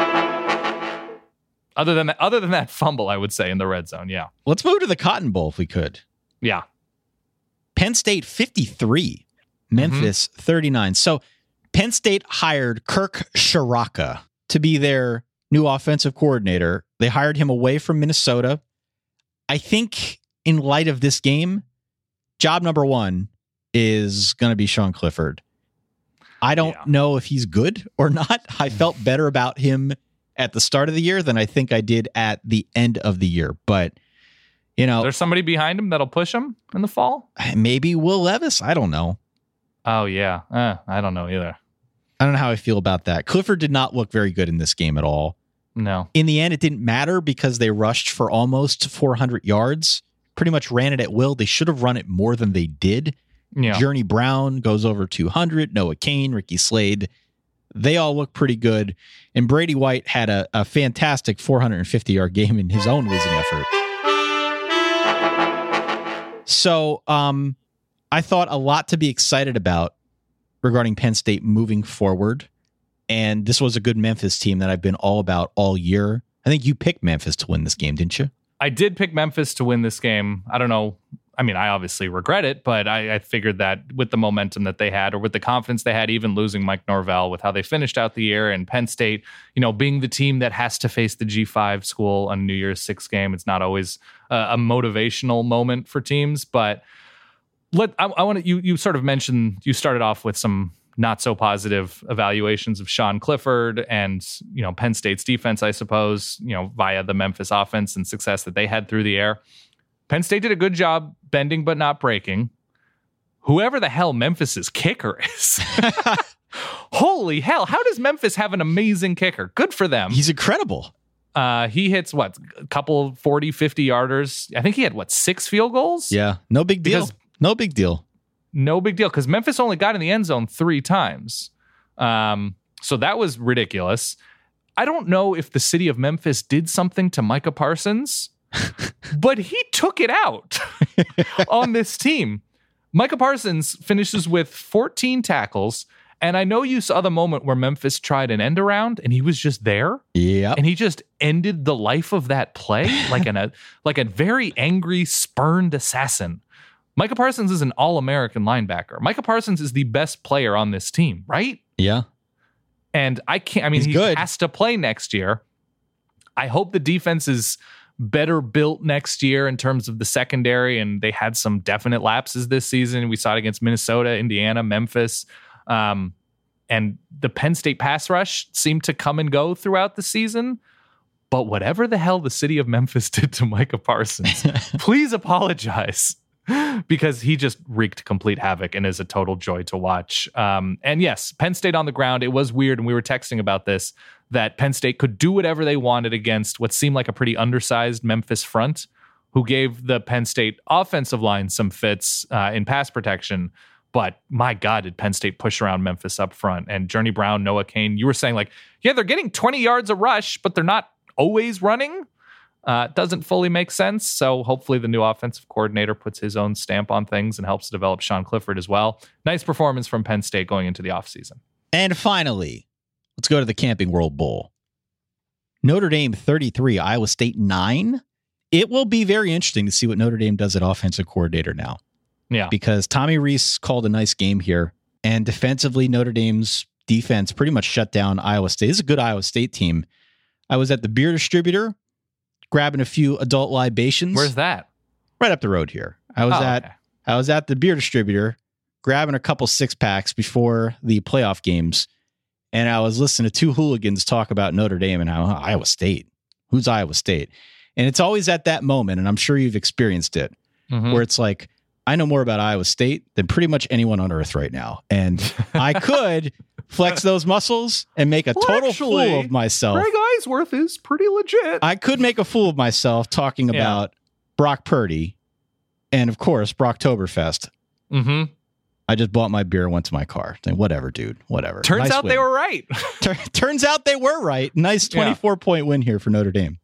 H: Other than that, other than that fumble, I would say in the red zone. Yeah.
G: Let's move to the Cotton Bowl if we could.
H: Yeah.
G: Penn State fifty-three, Memphis mm-hmm. thirty-nine. So Penn State hired Kirk Ciarrocca to be their new offensive coordinator. They hired him away from Minnesota. I think in light of this game, job number one is going to be Sean Clifford. I don't yeah. know if he's good or not. I felt better about him at the start of the year than I think I did at the end of the year. But, you know,
H: there's somebody behind him that'll push him in the fall.
G: Maybe Will Levis. I don't know.
H: Oh, yeah. Uh, I don't know either.
G: I don't know how I feel about that. Clifford did not look very good in this game at all.
H: No.
G: In the end, it didn't matter because they rushed for almost four hundred yards. Pretty much ran it at will. They should have run it more than they did.
H: Yeah.
G: Journey Brown goes over two hundred. Noah Cain, Ricky Slade, they all look pretty good. And Brady White had a, a fantastic four hundred fifty yard game in his own losing effort. So um, I thought a lot to be excited about regarding Penn State moving forward. And this was a good Memphis team that I've been all about all year. I think you picked Memphis to win this game, didn't you?
H: I did pick Memphis to win this game. I don't know. I mean, I obviously regret it, but I, I figured that with the momentum that they had, or with the confidence they had, even losing Mike Norvell, with how they finished out the year, and Penn State, you know, being the team that has to face the G five school on New Year's Six game, it's not always a, a motivational moment for teams. But let I, I want to. You you sort of mentioned, you started off with some not so positive evaluations of Sean Clifford and, you know, Penn State's defense, I suppose, you know, via the Memphis offense and success that they had through the air. Penn State did a good job bending but not breaking. Whoever the hell Memphis's kicker is. Holy hell. How does Memphis have an amazing kicker? Good for them.
G: He's incredible.
H: Uh, he hits, what, a couple forty, fifty yarders. I think he had, what, six field goals?
G: Yeah, no big deal.
H: Because,
G: no big deal.
H: No big deal, because Memphis only got in the end zone three times. Um, so that was ridiculous. I don't know if the city of Memphis did something to Micah Parsons, but he took it out on this team. Micah Parsons finishes with fourteen tackles And I know you saw the moment where Memphis tried an end around and he was just there.
G: Yeah.
H: And he just ended the life of that play like an, a like a very angry, spurned assassin. Micah Parsons is an all-American linebacker. Micah Parsons is the best player on this team, right?
G: Yeah.
H: And I can't, I mean,
G: He's
H: he
G: good.
H: has to play next year. I hope the defense is better built next year in terms of the secondary, and they had some definite lapses this season. We saw it against Minnesota, Indiana, Memphis. Um, and the Penn State pass rush seemed to come and go throughout the season. But whatever the hell the city of Memphis did to Micah Parsons, please apologize. Because he just wreaked complete havoc and is a total joy to watch. Um, and yes, Penn State on the ground, it was weird, and we were texting about this, that Penn State could do whatever they wanted against what seemed like a pretty undersized Memphis front, who gave the Penn State offensive line some fits uh, in pass protection. But my God, did Penn State push around Memphis up front. And Journey Brown, Noah Kane, you were saying like, yeah, they're getting twenty yards a rush, but they're not always running. Uh, doesn't fully make sense. So hopefully the new offensive coordinator puts his own stamp on things and helps develop Sean Clifford as well. Nice performance from Penn State going into the offseason.
G: And finally, let's go to the Camping World Bowl. Notre Dame thirty-three, Iowa State nine. It will be very interesting to see what Notre Dame does at offensive coordinator now.
H: Yeah.
G: Because Tommy Rees called a nice game here. And defensively, Notre Dame's defense pretty much shut down Iowa State. This is a good Iowa State team. I was at the beer distributor grabbing a few adult libations.
H: Where's that?
G: Right up the road here. I was
H: oh,
G: at
H: okay.
G: I was at the beer distributor grabbing a couple six packs before the playoff games, and I was listening to two hooligans talk about Notre Dame and how oh, Iowa State. Who's Iowa State? And it's always at that moment, and I'm sure you've experienced it,
H: mm-hmm.
G: where it's like, I know more about Iowa State than pretty much anyone on earth right now. And I could flex those muscles and make a
H: well,
G: total
H: actually,
G: fool of myself.
H: Greg Eisworth is pretty legit.
G: I could make a fool of myself talking
H: yeah.
G: about Brock Purdy and, of course, Brocktoberfest.
H: Mm-hmm.
G: I just bought my beer and went to my car. Saying, whatever, dude, whatever.
H: Turns
G: nice
H: out
G: win.
H: they were right.
G: Tur- turns out they were right. Nice twenty-four point yeah. win here for Notre Dame.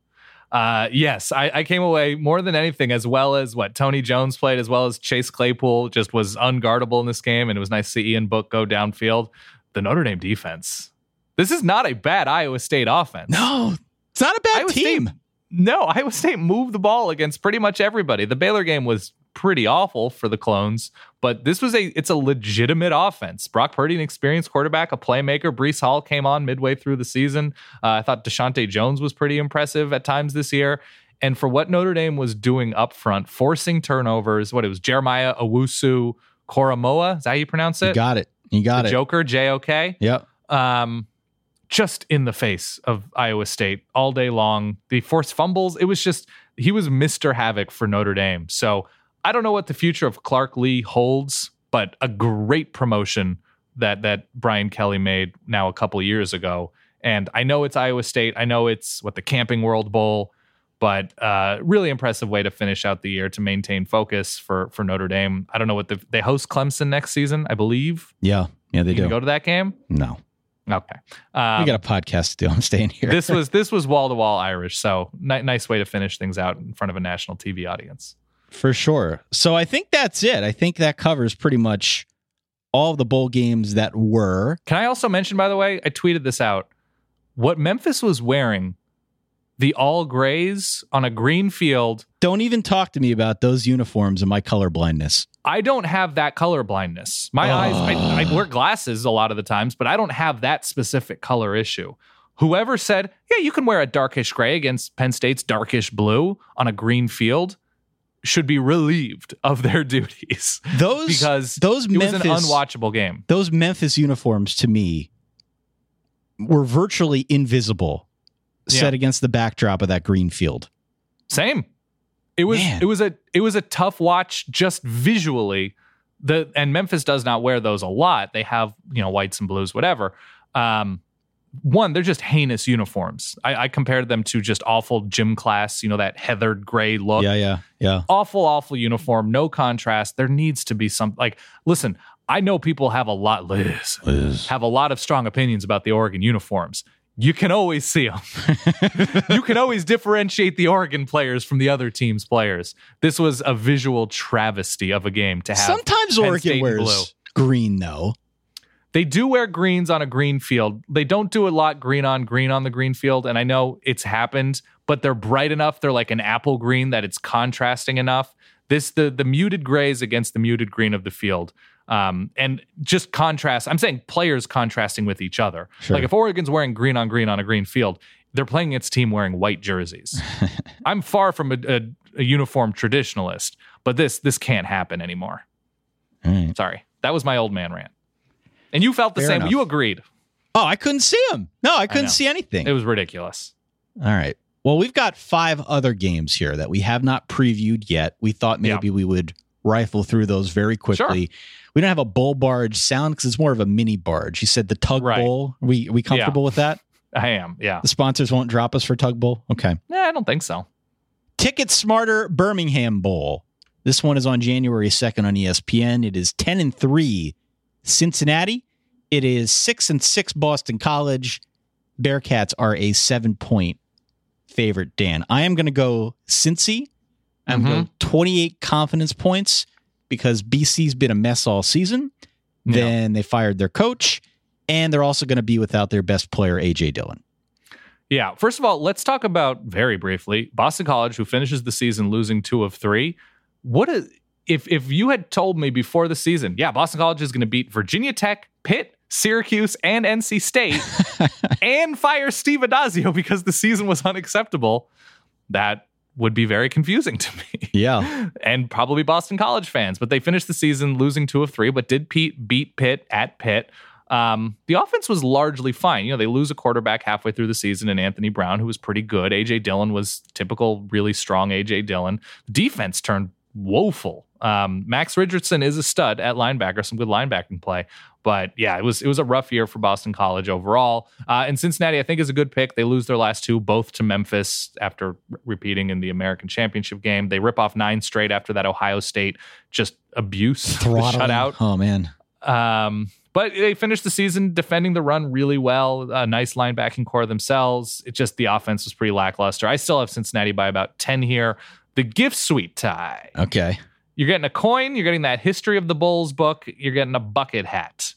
H: Uh, yes, I, I came away more than anything, as well as what Tony Jones played, as well as Chase Claypool just was unguardable in this game, and it was nice to see Ian Book go downfield. The Notre Dame defense. This is not a bad Iowa State offense.
G: No, it's not a bad
H: Iowa
G: team.
H: State, no, Iowa State moved the ball against pretty much everybody. The Baylor game was pretty awful for the Clones, but this was a it's a legitimate offense. Brock Purdy, an experienced quarterback, a playmaker. Breece Hall came on midway through the season. Uh, I thought Deshaunte Jones was pretty impressive at times this year. And for what Notre Dame was doing up front, forcing turnovers, what it was, Jeremiah Owusu Koromoa, is that how you pronounce it?
G: You got it. You got
H: the
G: it.
H: Joker, J O K.
G: Yep.
H: Um, just in the face of Iowa State all day long. The forced fumbles. It was just, he was Mister Havoc for Notre Dame. So I don't know what the future of Clark Lee holds, but a great promotion that that Brian Kelly made now a couple years ago. And I know it's Iowa State. I know it's what the Camping World Bowl, but uh, really impressive way to finish out the year to maintain focus for for Notre Dame. I don't know what the, they host Clemson next season, I believe.
G: Yeah, yeah, they
H: you
G: do.
H: Gonna go to that game?
G: No.
H: Okay. Um,
G: we got a podcast to do. I'm staying here.
H: this was this was wall to wall Irish, so ni- nice way to finish things out in front of a national T V audience.
G: For sure. So I think that's it. I think that covers pretty much all of the bowl games that were.
H: Can I also mention, by the way, I tweeted this out. What Memphis was wearing, the all grays on a green field.
G: Don't even talk to me about those uniforms and my color blindness.
H: I don't have that color blindness. My oh. eyes, I, I wear glasses a lot of the times, but I don't have that specific color issue. Whoever said, yeah, you can wear a darkish gray against Penn State's darkish blue on a green field should be relieved of their duties.
G: Those
H: because
G: those
H: it
G: Memphis,
H: was an unwatchable game.
G: Those Memphis uniforms to me were virtually invisible yeah. set against the backdrop of that green field.
H: Same. It was
G: Man.
H: it was a it was a tough watch just visually. The and Memphis does not wear those a lot. They have, you know, whites and blues, whatever. Um, one, they're just heinous uniforms. I, I compared them to just awful gym class, you know, that heathered gray look.
G: Yeah, yeah, yeah.
H: Awful, awful uniform, no contrast. There needs to be some, like, listen, I know people have a lot, Liz, Liz. have a lot of strong opinions about the Oregon uniforms. You can always see them. You can always differentiate the Oregon players from the other team's players. This was a visual travesty of a game to have.
G: Sometimes
H: Penn
G: Oregon
H: State
G: wears
H: blue.
G: green, though.
H: They do wear greens on a green field. They don't do a lot green on green on the green field, and I know it's happened, but they're bright enough. They're like an apple green that it's contrasting enough. This the the muted grays against the muted green of the field. Um, and just contrast. I'm saying players contrasting with each other. Sure. Like if Oregon's wearing green on green on a green field, they're playing its team wearing white jerseys. I'm far from a, a, a uniform traditionalist, but this this can't happen anymore.
G: Right.
H: Sorry. That was my old man rant. And you felt the
G: Fair
H: same.
G: enough.
H: You agreed.
G: Oh, I couldn't see him. No, I couldn't
H: I
G: see anything.
H: It was ridiculous.
G: All right. Well, we've got five other games here that we have not previewed yet. We thought maybe
H: yeah.
G: we would rifle through those very quickly.
H: Sure.
G: We don't have a bull barge sound because it's more of a mini barge. You said the Tug
H: right.
G: Bowl. Are we, are we comfortable
H: yeah.
G: with that?
H: I am, yeah.
G: The sponsors won't drop us for Tug Bowl? Okay.
H: Yeah, I don't think so.
G: Ticket Smarter Birmingham Bowl. This one is on January second on E S P N. It is ten and three Cincinnati. It is six and six Boston College. Bearcats are a seven point favorite, Dan. I am going to go Cincy. I'm
H: Mm-hmm.
G: going to go twenty-eight confidence points because B C's been a mess all season.
H: Yeah.
G: Then they fired their coach, and they're also going to be without their best player, A J Dillon.
H: Yeah. First of all, let's talk about very briefly Boston College, who finishes the season losing two of three. What a, if if you had told me before the season, yeah, Boston College is going to beat Virginia Tech, Pitt, Syracuse, and N C State, and fire Steve Adazio because the season was unacceptable, that would be very confusing to me.
G: Yeah.
H: And probably Boston College fans. But they finished the season losing two of three, but did Pete beat Pitt at Pitt. Um, the offense was largely fine. You know, they lose a quarterback halfway through the season in Anthony Brown, who was pretty good. A J Dillon was typical, really strong A J Dillon. Defense turned woeful. Um, Max Richardson is a stud at linebacker, some good linebacking play. But yeah, it was it was a rough year for Boston College overall. Uh, and Cincinnati, I think, is a good pick. They lose their last two, both to Memphis after re- repeating in the American Championship game. They rip off nine straight after that Ohio State just abuse, shutout.
G: Oh, man.
H: Um, but they finished the season defending the run really well. A nice linebacking core themselves. It just the offense was pretty lackluster. I still have Cincinnati by about ten here. The gift suite tie.
G: Okay.
H: You're getting a coin. You're getting that History of the Bulls book. You're getting a bucket hat.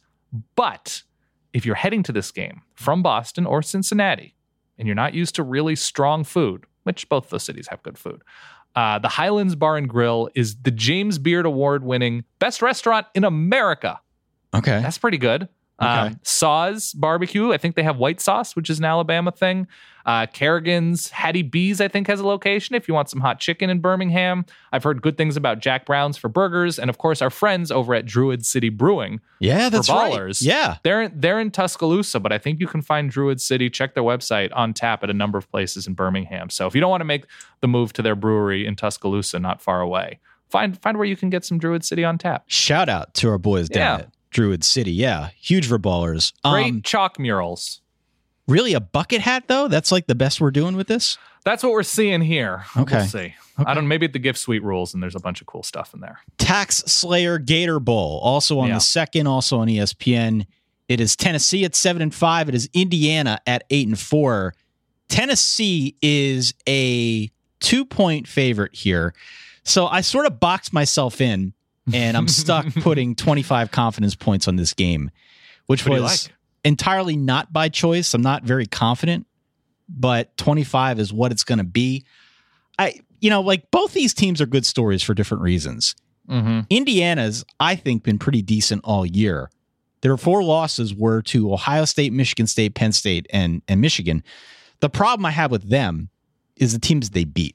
H: But if you're heading to this game from Boston or Cincinnati, and you're not used to really strong food, which both those cities have good food, uh, the Highlands Bar and Grill is the James Beard Award-winning best restaurant in America.
G: Okay.
H: That's pretty good.
G: Okay.
H: Um, Saw's Barbecue, I think they have white sauce, which is an Alabama thing. Uh, Kerrigan's, Hattie B's, I think, has a location if you want some hot chicken in Birmingham. I've heard good things about Jack Brown's for burgers. And, of course, our friends over at Druid City Brewing.
G: Yeah, that's
H: for ballers.
G: right. Yeah.
H: They're, they're in Tuscaloosa, but I think you can find Druid City. Check their website on tap at a number of places in Birmingham. So if you don't want to make the move to their brewery in Tuscaloosa, not far away, find find where you can get some Druid City on tap.
G: Shout out to our boys down
H: Yeah.
G: at Druid City. Yeah. Huge for ballers.
H: Great
G: Um,
H: chalk murals.
G: really, a bucket hat, though? That's like the best we're doing with this?
H: That's what we're seeing here.
G: Okay.
H: We'll see.
G: Okay.
H: I don't know. Maybe the gift suite rules, and there's a bunch of cool stuff in there.
G: Tax Slayer Gator Bowl, also on
H: Yeah.
G: the second, also on E S P N. It is Tennessee at seven and five. It is Indiana at eight and four. Tennessee is a two point favorite here. So I sort of boxed myself in, and I'm stuck putting twenty-five confidence points on this game, which
H: What do you
G: was
H: like?
G: entirely not by choice. I'm not very confident, but twenty-five is what it's going to be. I, you know, like both these teams are good stories for different reasons.
H: Mm-hmm.
G: Indiana's, I think, been pretty decent all year. Their four losses were to Ohio State, Michigan State, Penn State, and, and Michigan. The problem I have with them is the teams they beat.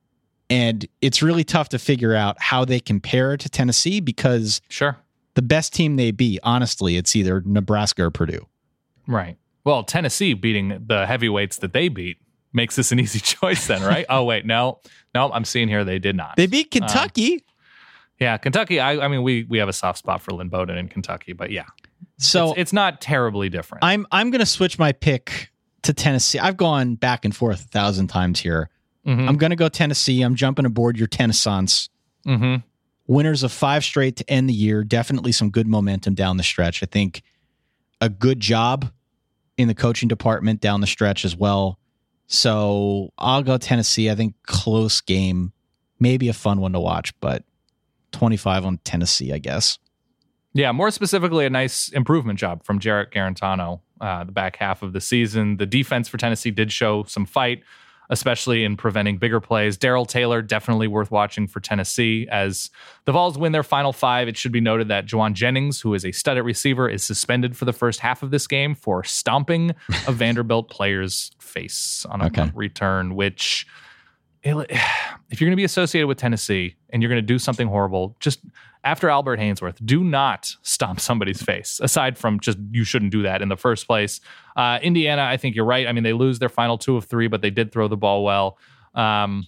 G: And it's really tough to figure out how they compare to Tennessee because
H: Sure.
G: the best team they beat, honestly, it's either Nebraska or Purdue.
H: Right. Well, Tennessee beating the heavyweights that they beat makes this an easy choice then, right? Oh, wait, no. No, I'm seeing here they did not.
G: They beat Kentucky.
H: Um, yeah, Kentucky. I, I mean, we we have a soft spot for Lynn Bowden in Kentucky, but yeah.
G: So
H: it's, it's not terribly different.
G: I'm I'm going to switch my pick to Tennessee. I've gone back and forth a thousand times here.
H: Mm-hmm.
G: I'm going to go Tennessee. I'm jumping aboard your Tennesseans.
H: Mm-hmm.
G: Winners of five straight to end the year. Definitely some good momentum down the stretch. I think a good job in the coaching department down the stretch as well. So I'll go Tennessee. I think close game, maybe a fun one to watch, but twenty-five on Tennessee, I guess.
H: Yeah, more specifically, a nice improvement job from Jarrett Garantano uh, the back half of the season. The defense for Tennessee did show some fight, especially in preventing bigger plays. Darrell Taylor, definitely worth watching for Tennessee. As the Vols win their final five, it should be noted that Juwan Jennings, who is a stud at receiver, is suspended for the first half of this game for stomping a Vanderbilt player's face on a
G: Okay.
H: punt return, which, if you're going to be associated with Tennessee and you're going to do something horrible, just after Albert Haynesworth, do not stomp somebody's face, aside from just you shouldn't do that in the first place. Uh, Indiana, I think you're right. I mean, they lose their final two of three, but they did throw the ball well. Um,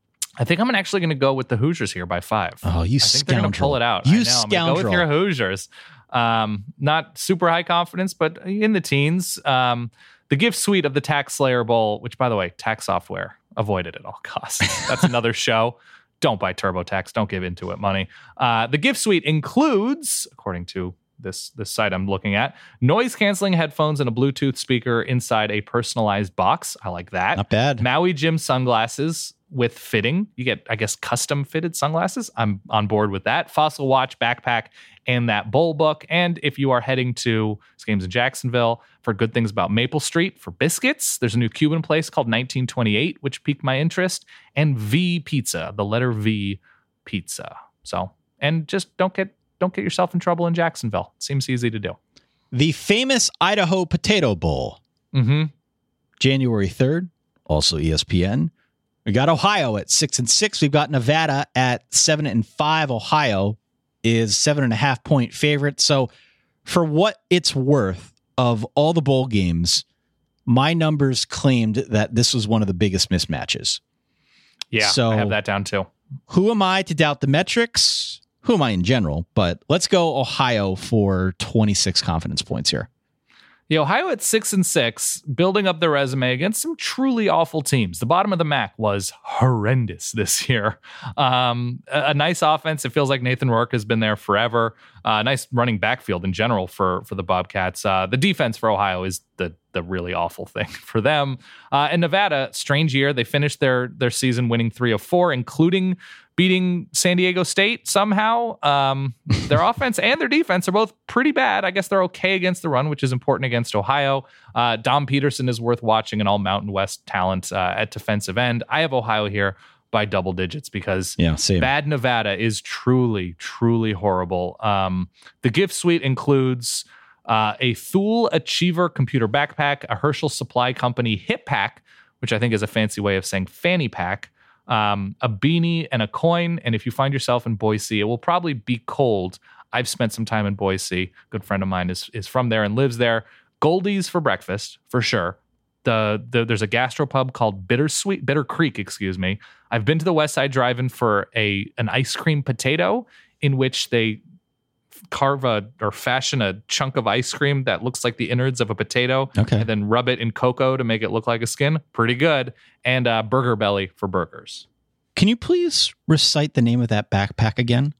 H: I think I'm actually going to go with the Hoosiers here by five.
G: Oh, you
H: I think
G: scoundrel.
H: they're going to pull it out.
G: You
H: I know.
G: scoundrel.
H: I'm going to go with your Hoosiers. Um, not super high confidence, but in the teens. Um, the gift suite of the Tax Slayer Bowl, which, by the way, tax software, avoided at all costs. That's another show. Don't buy TurboTax. Don't give Intuit money. Uh, the gift suite includes, according to this, this site I'm looking at, noise-canceling headphones and a Bluetooth speaker inside a personalized box. I like that.
G: Not bad.
H: Maui Jim sunglasses with fitting. You get, I guess, custom-fitted sunglasses. I'm on board with that. Fossil watch, backpack, and that bowl book. And if you are heading to this game's in Jacksonville, for good things about Maple Street for biscuits, there's a new Cuban place called nineteen twenty-eight, which piqued my interest, and V Pizza, the letter V Pizza. So, and just don't get don't get yourself in trouble in Jacksonville. It seems easy to do.
G: The famous Idaho Potato Bowl.
H: Mm-hmm.
G: January third, also E S P N. We got Ohio at six and six. We've got Nevada at seven and five. Ohio is seven and a half point favorite. So for what it's worth of all the bowl games, my numbers claimed that this was one of the biggest mismatches.
H: Yeah,
G: so
H: I have that down too.
G: Who am I to doubt the metrics? Who am I in general? But let's go Ohio for twenty-six confidence points here.
H: Yeah, Ohio at six and six, building up their resume against some truly awful teams. The bottom of the M A C was horrendous this year. Um, a, a nice offense. It feels like Nathan Rourke has been there forever. Uh, nice running backfield in general for for the Bobcats. Uh, the defense for Ohio is the the really awful thing for them. Uh, and Nevada, strange year. They finished their their season winning three of four, including beating San Diego State somehow. Um, their offense and their defense are both pretty bad. I guess they're okay against the run, which is important against Ohio. Uh, Dom Peterson is worth watching, an all Mountain West talent uh, at defensive end. I have Ohio here by double digits because
G: yeah, same.
H: Bad Nevada is truly, truly horrible. Um, the gift suite includes uh, a Thule Achiever computer backpack, a Herschel Supply Company hip pack, which I think is a fancy way of saying fanny pack, Um, a beanie and a coin. And if you find yourself in Boise, it will probably be cold. I've spent some time in Boise. A good friend of mine is is from there and lives there. Goldie's for breakfast, for sure. The, the there's a gastropub called Bittersweet, Bitter Creek, excuse me. I've been to the West Side Drive-In for a an ice cream potato in which they carve a or fashion a chunk of ice cream that looks like the innards of a potato,
G: okay,
H: and then rub it in cocoa to make it look like a skin. Pretty good. And uh, Burger Belly for burgers.
G: Can you please recite the name of that backpack again?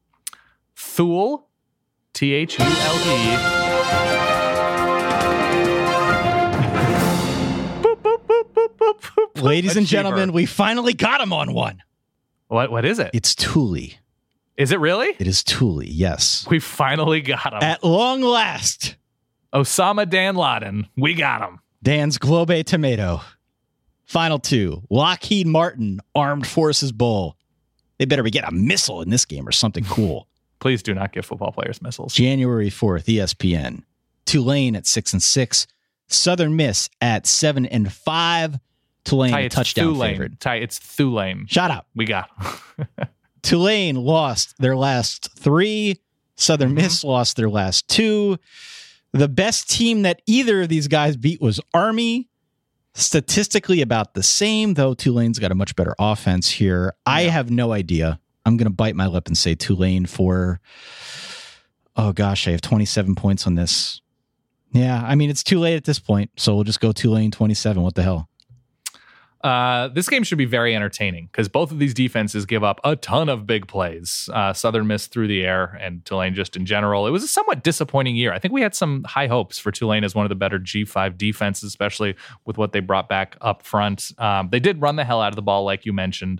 H: Thule, T H U L E. Boop, boop, boop, boop, boop, boop.
G: Ladies and
H: Achiever.
G: gentlemen, we finally got him on one.
H: What? What is it?
G: It's Thule.
H: Is it really?
G: It is Thule, yes.
H: We finally got him.
G: At long last.
H: Osama Dan Laden. We got him.
G: Dan's Globe Tomato. Final two. Lockheed Martin Armed Forces Bowl. They better be getting a missile in this game or something cool.
H: Please do not give football players missiles.
G: January fourth, E S P N. Tulane at six and six. Southern Miss at seven and five. Tulane
H: Ty,
G: a
H: it's
G: touchdown
H: Thulane.
G: favorite.
H: Ty, it's Thulane.
G: Shut up.
H: We got him.
G: Tulane lost their last three. Southern mm-hmm. Miss lost their last two. The best team that either of these guys beat was Army. Statistically about the same, though Tulane's got a much better offense here. Yeah. I have no idea. I'm going to bite my lip and say Tulane for, oh gosh, I have twenty-seven points on this. Yeah, I mean, it's too late at this point, so we'll just go Tulane twenty-seven. What the hell?
H: Uh, this game should be very entertaining because both of these defenses give up a ton of big plays. Uh, Southern Miss through the air and Tulane just in general. It was a somewhat disappointing year. I think we had some high hopes for Tulane as one of the better G five defenses, especially with what they brought back up front. Um, they did run the hell out of the ball, like you mentioned.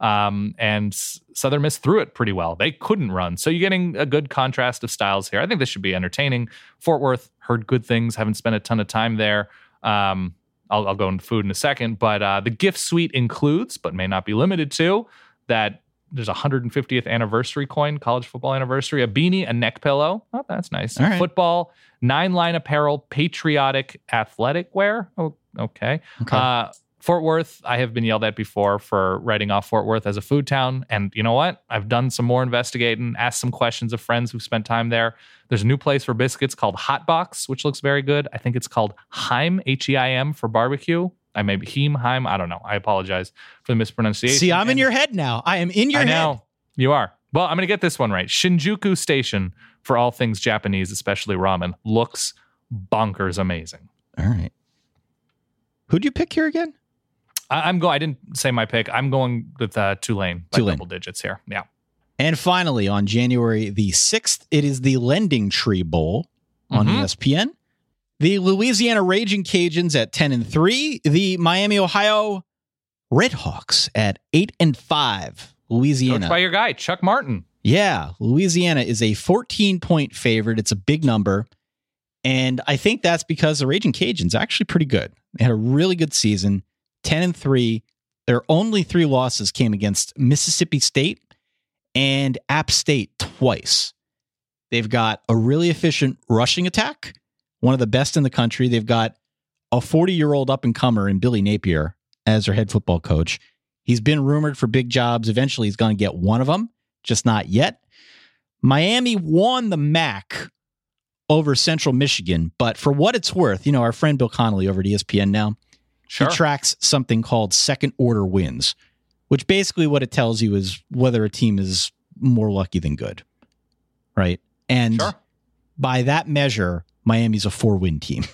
H: Um, and Southern Miss threw it pretty well. They couldn't run. So you're getting a good contrast of styles here. I think this should be entertaining. Fort Worth, heard good things, haven't spent a ton of time there. Um, I'll, I'll go into food in a second, but uh, the gift suite includes, but may not be limited to, that there's a one hundred fiftieth anniversary coin, college football anniversary, a beanie, a neck pillow. Oh, that's nice.
G: All right.
H: Football, nine-line apparel, patriotic athletic wear. Oh, okay.
G: Okay.
H: Uh, Fort Worth, I have been yelled at before for writing off Fort Worth as a food town. And you know what? I've done some more investigating, asked some questions of friends who've spent time there. There's a new place for biscuits called Hot Box, which looks very good. I think it's called Heim, H E I M, for barbecue. I may be Heim, Heim. I don't know. I apologize for the mispronunciation.
G: See, I'm
H: and
G: in your head now. I am in your
H: I
G: head.
H: know. You are. Well, I'm going to get this one right. Shinjuku Station, for all things Japanese, especially ramen, looks bonkers amazing.
G: All right. Who'd you pick here again?
H: I, I'm going. I didn't say my pick. I'm going with uh, Tulane by
G: Tulane.
H: double digits here. Yeah.
G: And finally, on January the sixth, it is the Lending Tree Bowl on
H: Mhm.
G: E S P N. The Louisiana Raging Cajuns at ten and three. The Miami, Ohio Redhawks at eight and five. Louisiana.
H: Coached by your guy, Chuck Martin.
G: Yeah, Louisiana is a fourteen-point favorite. It's a big number. And I think that's because the Raging Cajuns are actually pretty good. They had a really good season, ten and three. Their only three losses came against Mississippi State and App State twice. They've got a really efficient rushing attack, one of the best in the country. They've got a forty-year-old up-and-comer in Billy Napier as their head football coach. He's been rumored for big jobs. Eventually, he's going to get one of them, just not yet. Miami won the M A C over Central Michigan, but for what it's worth, you know, our friend Bill Connolly over at E S P N now,
H: Sure.
G: he tracks something called second-order wins, which basically what it tells you is whether a team is more lucky than good, right? And
H: Sure.
G: by that measure, Miami's a four-win team.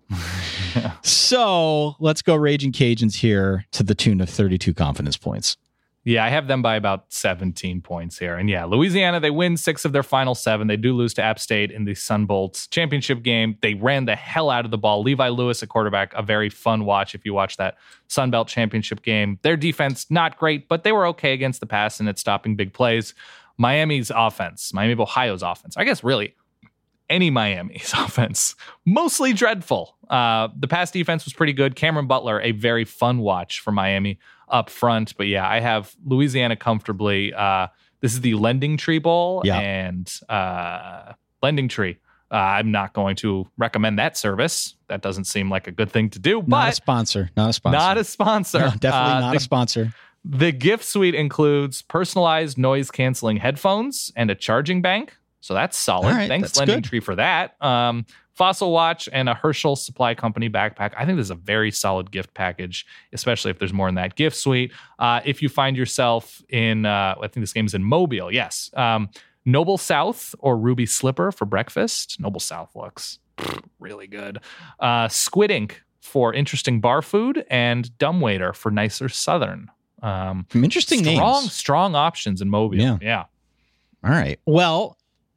G: So let's go Raging Cajuns here to the tune of thirty-two confidence points.
H: Yeah, I have them by about seventeen points here. And yeah, Louisiana, they win six of their final seven. They do lose to App State in the Sun Bolt championship game. They ran the hell out of the ball. Levi Lewis, a quarterback, a very fun watch if you watch that Sun Belt championship game. Their defense, not great, but they were okay against the pass and at stopping big plays. Miami's offense, Miami of Ohio's offense, I guess really any Miami's offense, mostly dreadful. Uh, the pass defense was pretty good. Cameron Butler, a very fun watch for Miami up front. But yeah, I have Louisiana comfortably. Uh, this is the Lending Tree Bowl
G: Yeah.
H: and uh, Lending Tree. Uh, I'm not going to recommend that service. That doesn't seem like a good thing to do.
G: Not
H: But
G: a sponsor. Not a sponsor.
H: not a sponsor.
G: No, definitely
H: Uh,
G: not
H: the,
G: a sponsor.
H: The gift suite includes personalized noise-canceling headphones and a charging bank. So that's solid.
G: All right,
H: Thanks,
G: that's
H: Lending
G: good.
H: Tree, for that. Um, Fossil Watch and a Herschel Supply Company backpack. I think this is a very solid gift package, especially if there's more in that gift suite. Uh, if you find yourself in, uh, I think this game is in Mobile, yes. Um, Noble South or Ruby Slipper for breakfast. Noble South looks really good. Uh, Squid Ink for interesting bar food, and Dumbwaiter for nicer Southern. Um,
G: Some interesting
H: strong,
G: names.
H: strong options in Mobile.
G: Yeah.
H: yeah.
G: All right. Well,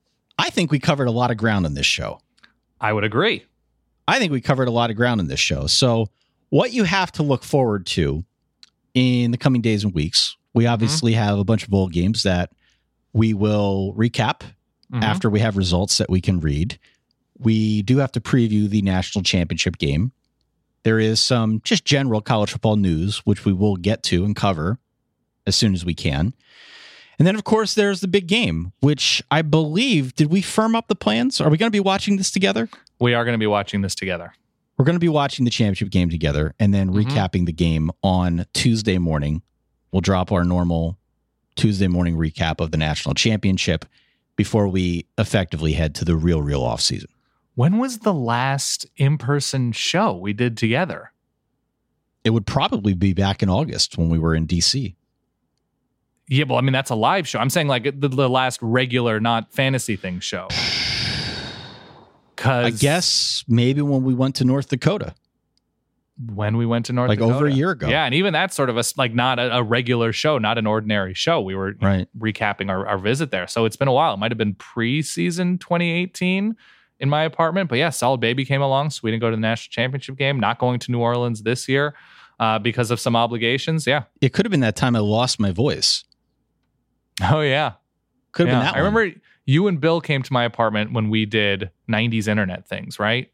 G: I think we covered a lot of ground on this show.
H: I would agree.
G: I think we covered a lot of ground in this show. So what you have to look forward to in the coming days and weeks, we obviously have a bunch of bowl games that we will recap
H: Mhm.
G: after we have results that we can read. We do have to preview the national championship game. There is some just general college football news, which we will get to and cover as soon as we can. And then, of course, there's the big game, which I believe, did we firm up the plans? Are we going to be watching this together?
H: We are going to be watching this together.
G: We're going to be watching the championship game together and then
H: Mhm.
G: recapping the game on Tuesday morning. We'll drop our normal Tuesday morning recap of the national championship before we effectively head to the real, real off season.
H: When was the last in-person show we did together?
G: It would probably be back in August when we were in D C.
H: Yeah, well, I mean, that's a live show. I'm saying like the, the last regular, not fantasy thing show. Cause
G: I guess maybe when we went to North Dakota.
H: when we went to North
G: Like
H: Dakota.
G: over a year ago.
H: Yeah, and even that's sort of a, like not a, a regular show, not an ordinary show. We were
G: Right.
H: recapping our, our visit there. So it's been a while. It might have been pre-season twenty eighteen in my apartment. But yeah, Solid Baby came along, so we didn't go to the national championship game. Not going to New Orleans this year. uh, because of some obligations. Yeah.
G: It could have been that time I lost my voice.
H: Oh, yeah.
G: Could have
H: yeah.
G: been that
H: I
G: one.
H: remember you and Bill came to my apartment when we did nineties internet things, right?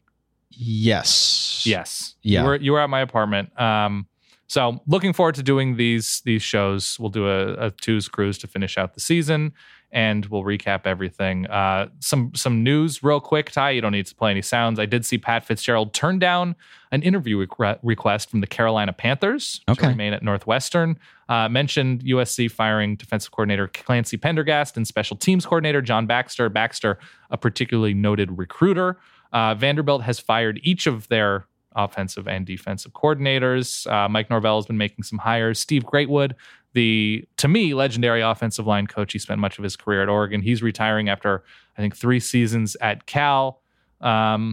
G: Yes.
H: Yes.
G: Yeah.
H: You were, you were at my apartment. Um, so looking forward to doing these these shows. We'll do a, a Two's Cruise to finish out the season, and we'll recap everything. Uh, some some news real quick, Ty. You don't need to play any sounds. I did see Pat Fitzgerald turn down an interview requ- request from the Carolina Panthers
G: okay.
H: to remain at Northwestern. Uh, mentioned U S C firing defensive coordinator Clancy Pendergast and special teams coordinator John Baxter. Baxter, a particularly noted recruiter. Uh, Vanderbilt has fired each of their offensive and defensive coordinators. Uh, Mike Norvell has been making some hires. Steve Greatwood, the, to me, legendary offensive line coach. He spent much of his career at Oregon. He's retiring after, I think, three seasons at Cal. Um,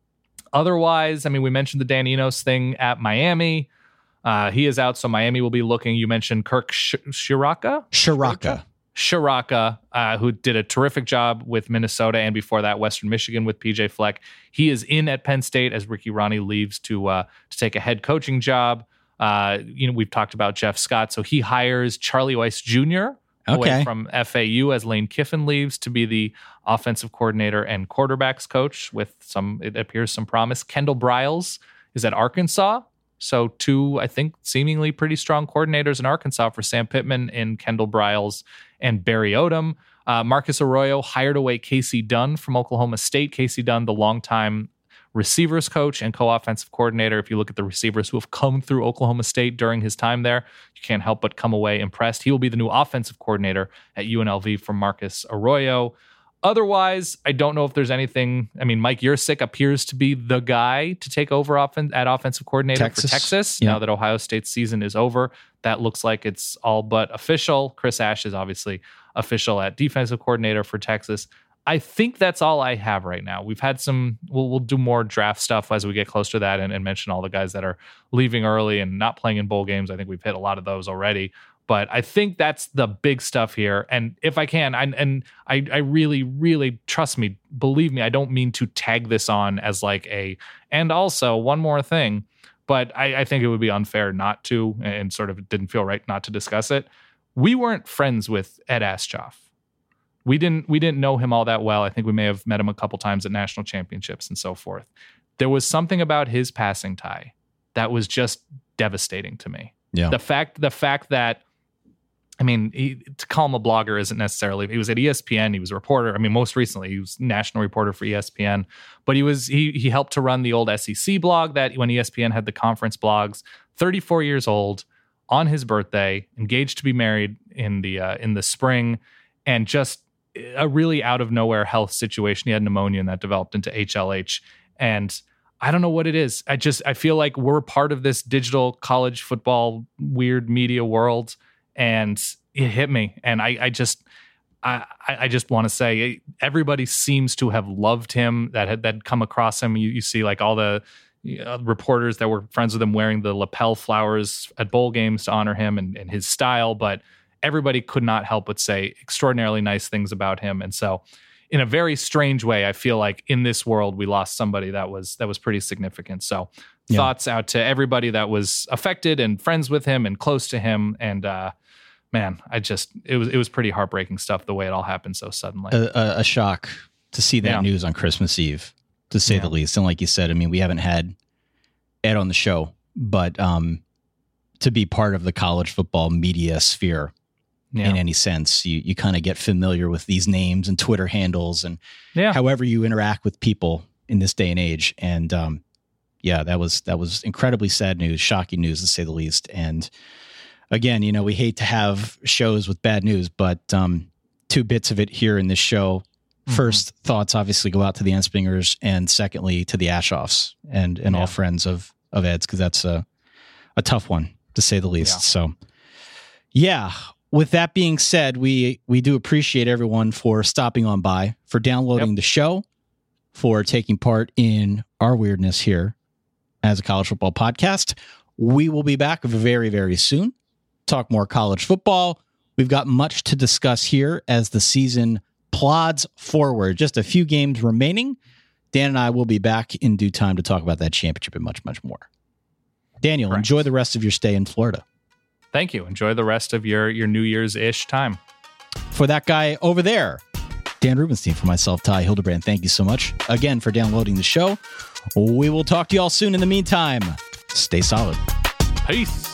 H: otherwise, I mean, we mentioned the Dan Enos thing at Miami. Uh, he is out, so Miami will be looking. You mentioned Kirk Sh- Shiraka?
G: Shiraka.
H: Shiraka, uh, who did a terrific job with Minnesota and before that Western Michigan with P J Fleck. He is in at Penn State as Ricky Ronnie leaves to uh, to take a head coaching job. Uh, you know, we've talked about Jeff Scott, so he hires Charlie Weiss Junior
G: okay.
H: away from F A U as Lane Kiffin leaves to be the offensive coordinator and quarterbacks coach with some, it appears, some promise. Kendall Briles is at Arkansas. So two, I think, seemingly pretty strong coordinators in Arkansas for Sam Pittman in Kendall Briles and Barry Odom. Uh, Marcus Arroyo hired away Casey Dunn from Oklahoma State. Casey Dunn, the longtime receivers coach and co-offensive coordinator. If you look at the receivers who have come through Oklahoma State during his time there, you can't help but come away impressed. He will be the new offensive coordinator at U N L V from Marcus Arroyo. Otherwise, I don't know if there's anything. I mean, Mike Yurcik appears to be the guy to take over offen- at offensive coordinator
G: Texas.
H: for Texas
G: Yeah.
H: now that Ohio State's season is over. That looks like it's all but official. Chris Ash is obviously official at defensive coordinator for Texas. I think that's all I have right now. We've had some, we'll, we'll do more draft stuff as we get closer to that and, and mention all the guys that are leaving early and not playing in bowl games. I think we've hit a lot of those already. But I think that's the big stuff here. And if I can, I, and I, I really, really, trust me, believe me, I don't mean to tag this on as like a, and also one more thing, but I, I think it would be unfair not to, and sort of didn't feel right not to discuss it. We weren't friends with Ed Aschoff. We didn't, we didn't know him all that well. I think we may have met him a couple times at national championships and so forth. There was something about his passing, Ty, that was just devastating to me.
G: Yeah.
H: The fact, the fact that, I mean, he, to call him a blogger isn't necessarily. He was at E S P N. He was a reporter. I mean, most recently, he was national reporter for E S P N. But he was he he helped to run the old S E C blog that when E S P N had the conference blogs. thirty-four years old, on his birthday, engaged to be married in the uh, in the spring, and just a really out of nowhere health situation. He had pneumonia, and that developed into H L H. And I don't know what it is. I just I feel like we're part of this digital college football weird media world. And it hit me, and I, I just, I, I just want to say, everybody seems to have loved him. That had that come across him. You, you see, like all the uh, reporters that were friends with him wearing the lapel flowers at bowl games to honor him and, and his style. But everybody could not help but say extraordinarily nice things about him. And so, in a very strange way, I feel like in this world we lost somebody that was that was pretty significant. So, yeah. Thoughts out to everybody that was affected and friends with him and close to him. And uh, man, I just it was it was pretty heartbreaking stuff the way it all happened so suddenly.
G: A, a, a shock to see that
H: yeah.
G: news on Christmas Eve, to say yeah. the least. And like you said, I mean, we haven't had Ed on the show, but um, to be part of the college football media sphere yeah. in any sense, you you kind of get familiar with these names and Twitter handles and
H: yeah.
G: however you interact with people in this day and age. And um, yeah, that was that was incredibly sad news, shocking news to say the least. And again, you know, we hate to have shows with bad news, but um, two bits of it here in this show. Mm-hmm. First, thoughts obviously go out to the Enspingers, and secondly to the Aschoffs and and yeah. all friends of of Ed's, because that's a a tough one to say the least. Yeah. So, yeah. With that being said, we we do appreciate everyone for stopping on by, for downloading yep. the show, for taking part in our weirdness here as a college football podcast. We will be back very, very soon. Talk more college football. We've got much to discuss here as the season plods forward. Just a few games remaining. Dan and I will be back in due time to talk about that championship and much, much more. Daniel,
H: Correct.
G: enjoy the rest of your stay in Florida.
H: Thank you. Enjoy the rest of your, your New Year's-ish time.
G: For that guy over there, Dan Rubenstein, for myself, Ty Hildebrand, thank you so much again for downloading the show. We will talk to y'all soon. In the meantime, stay solid.
H: Peace.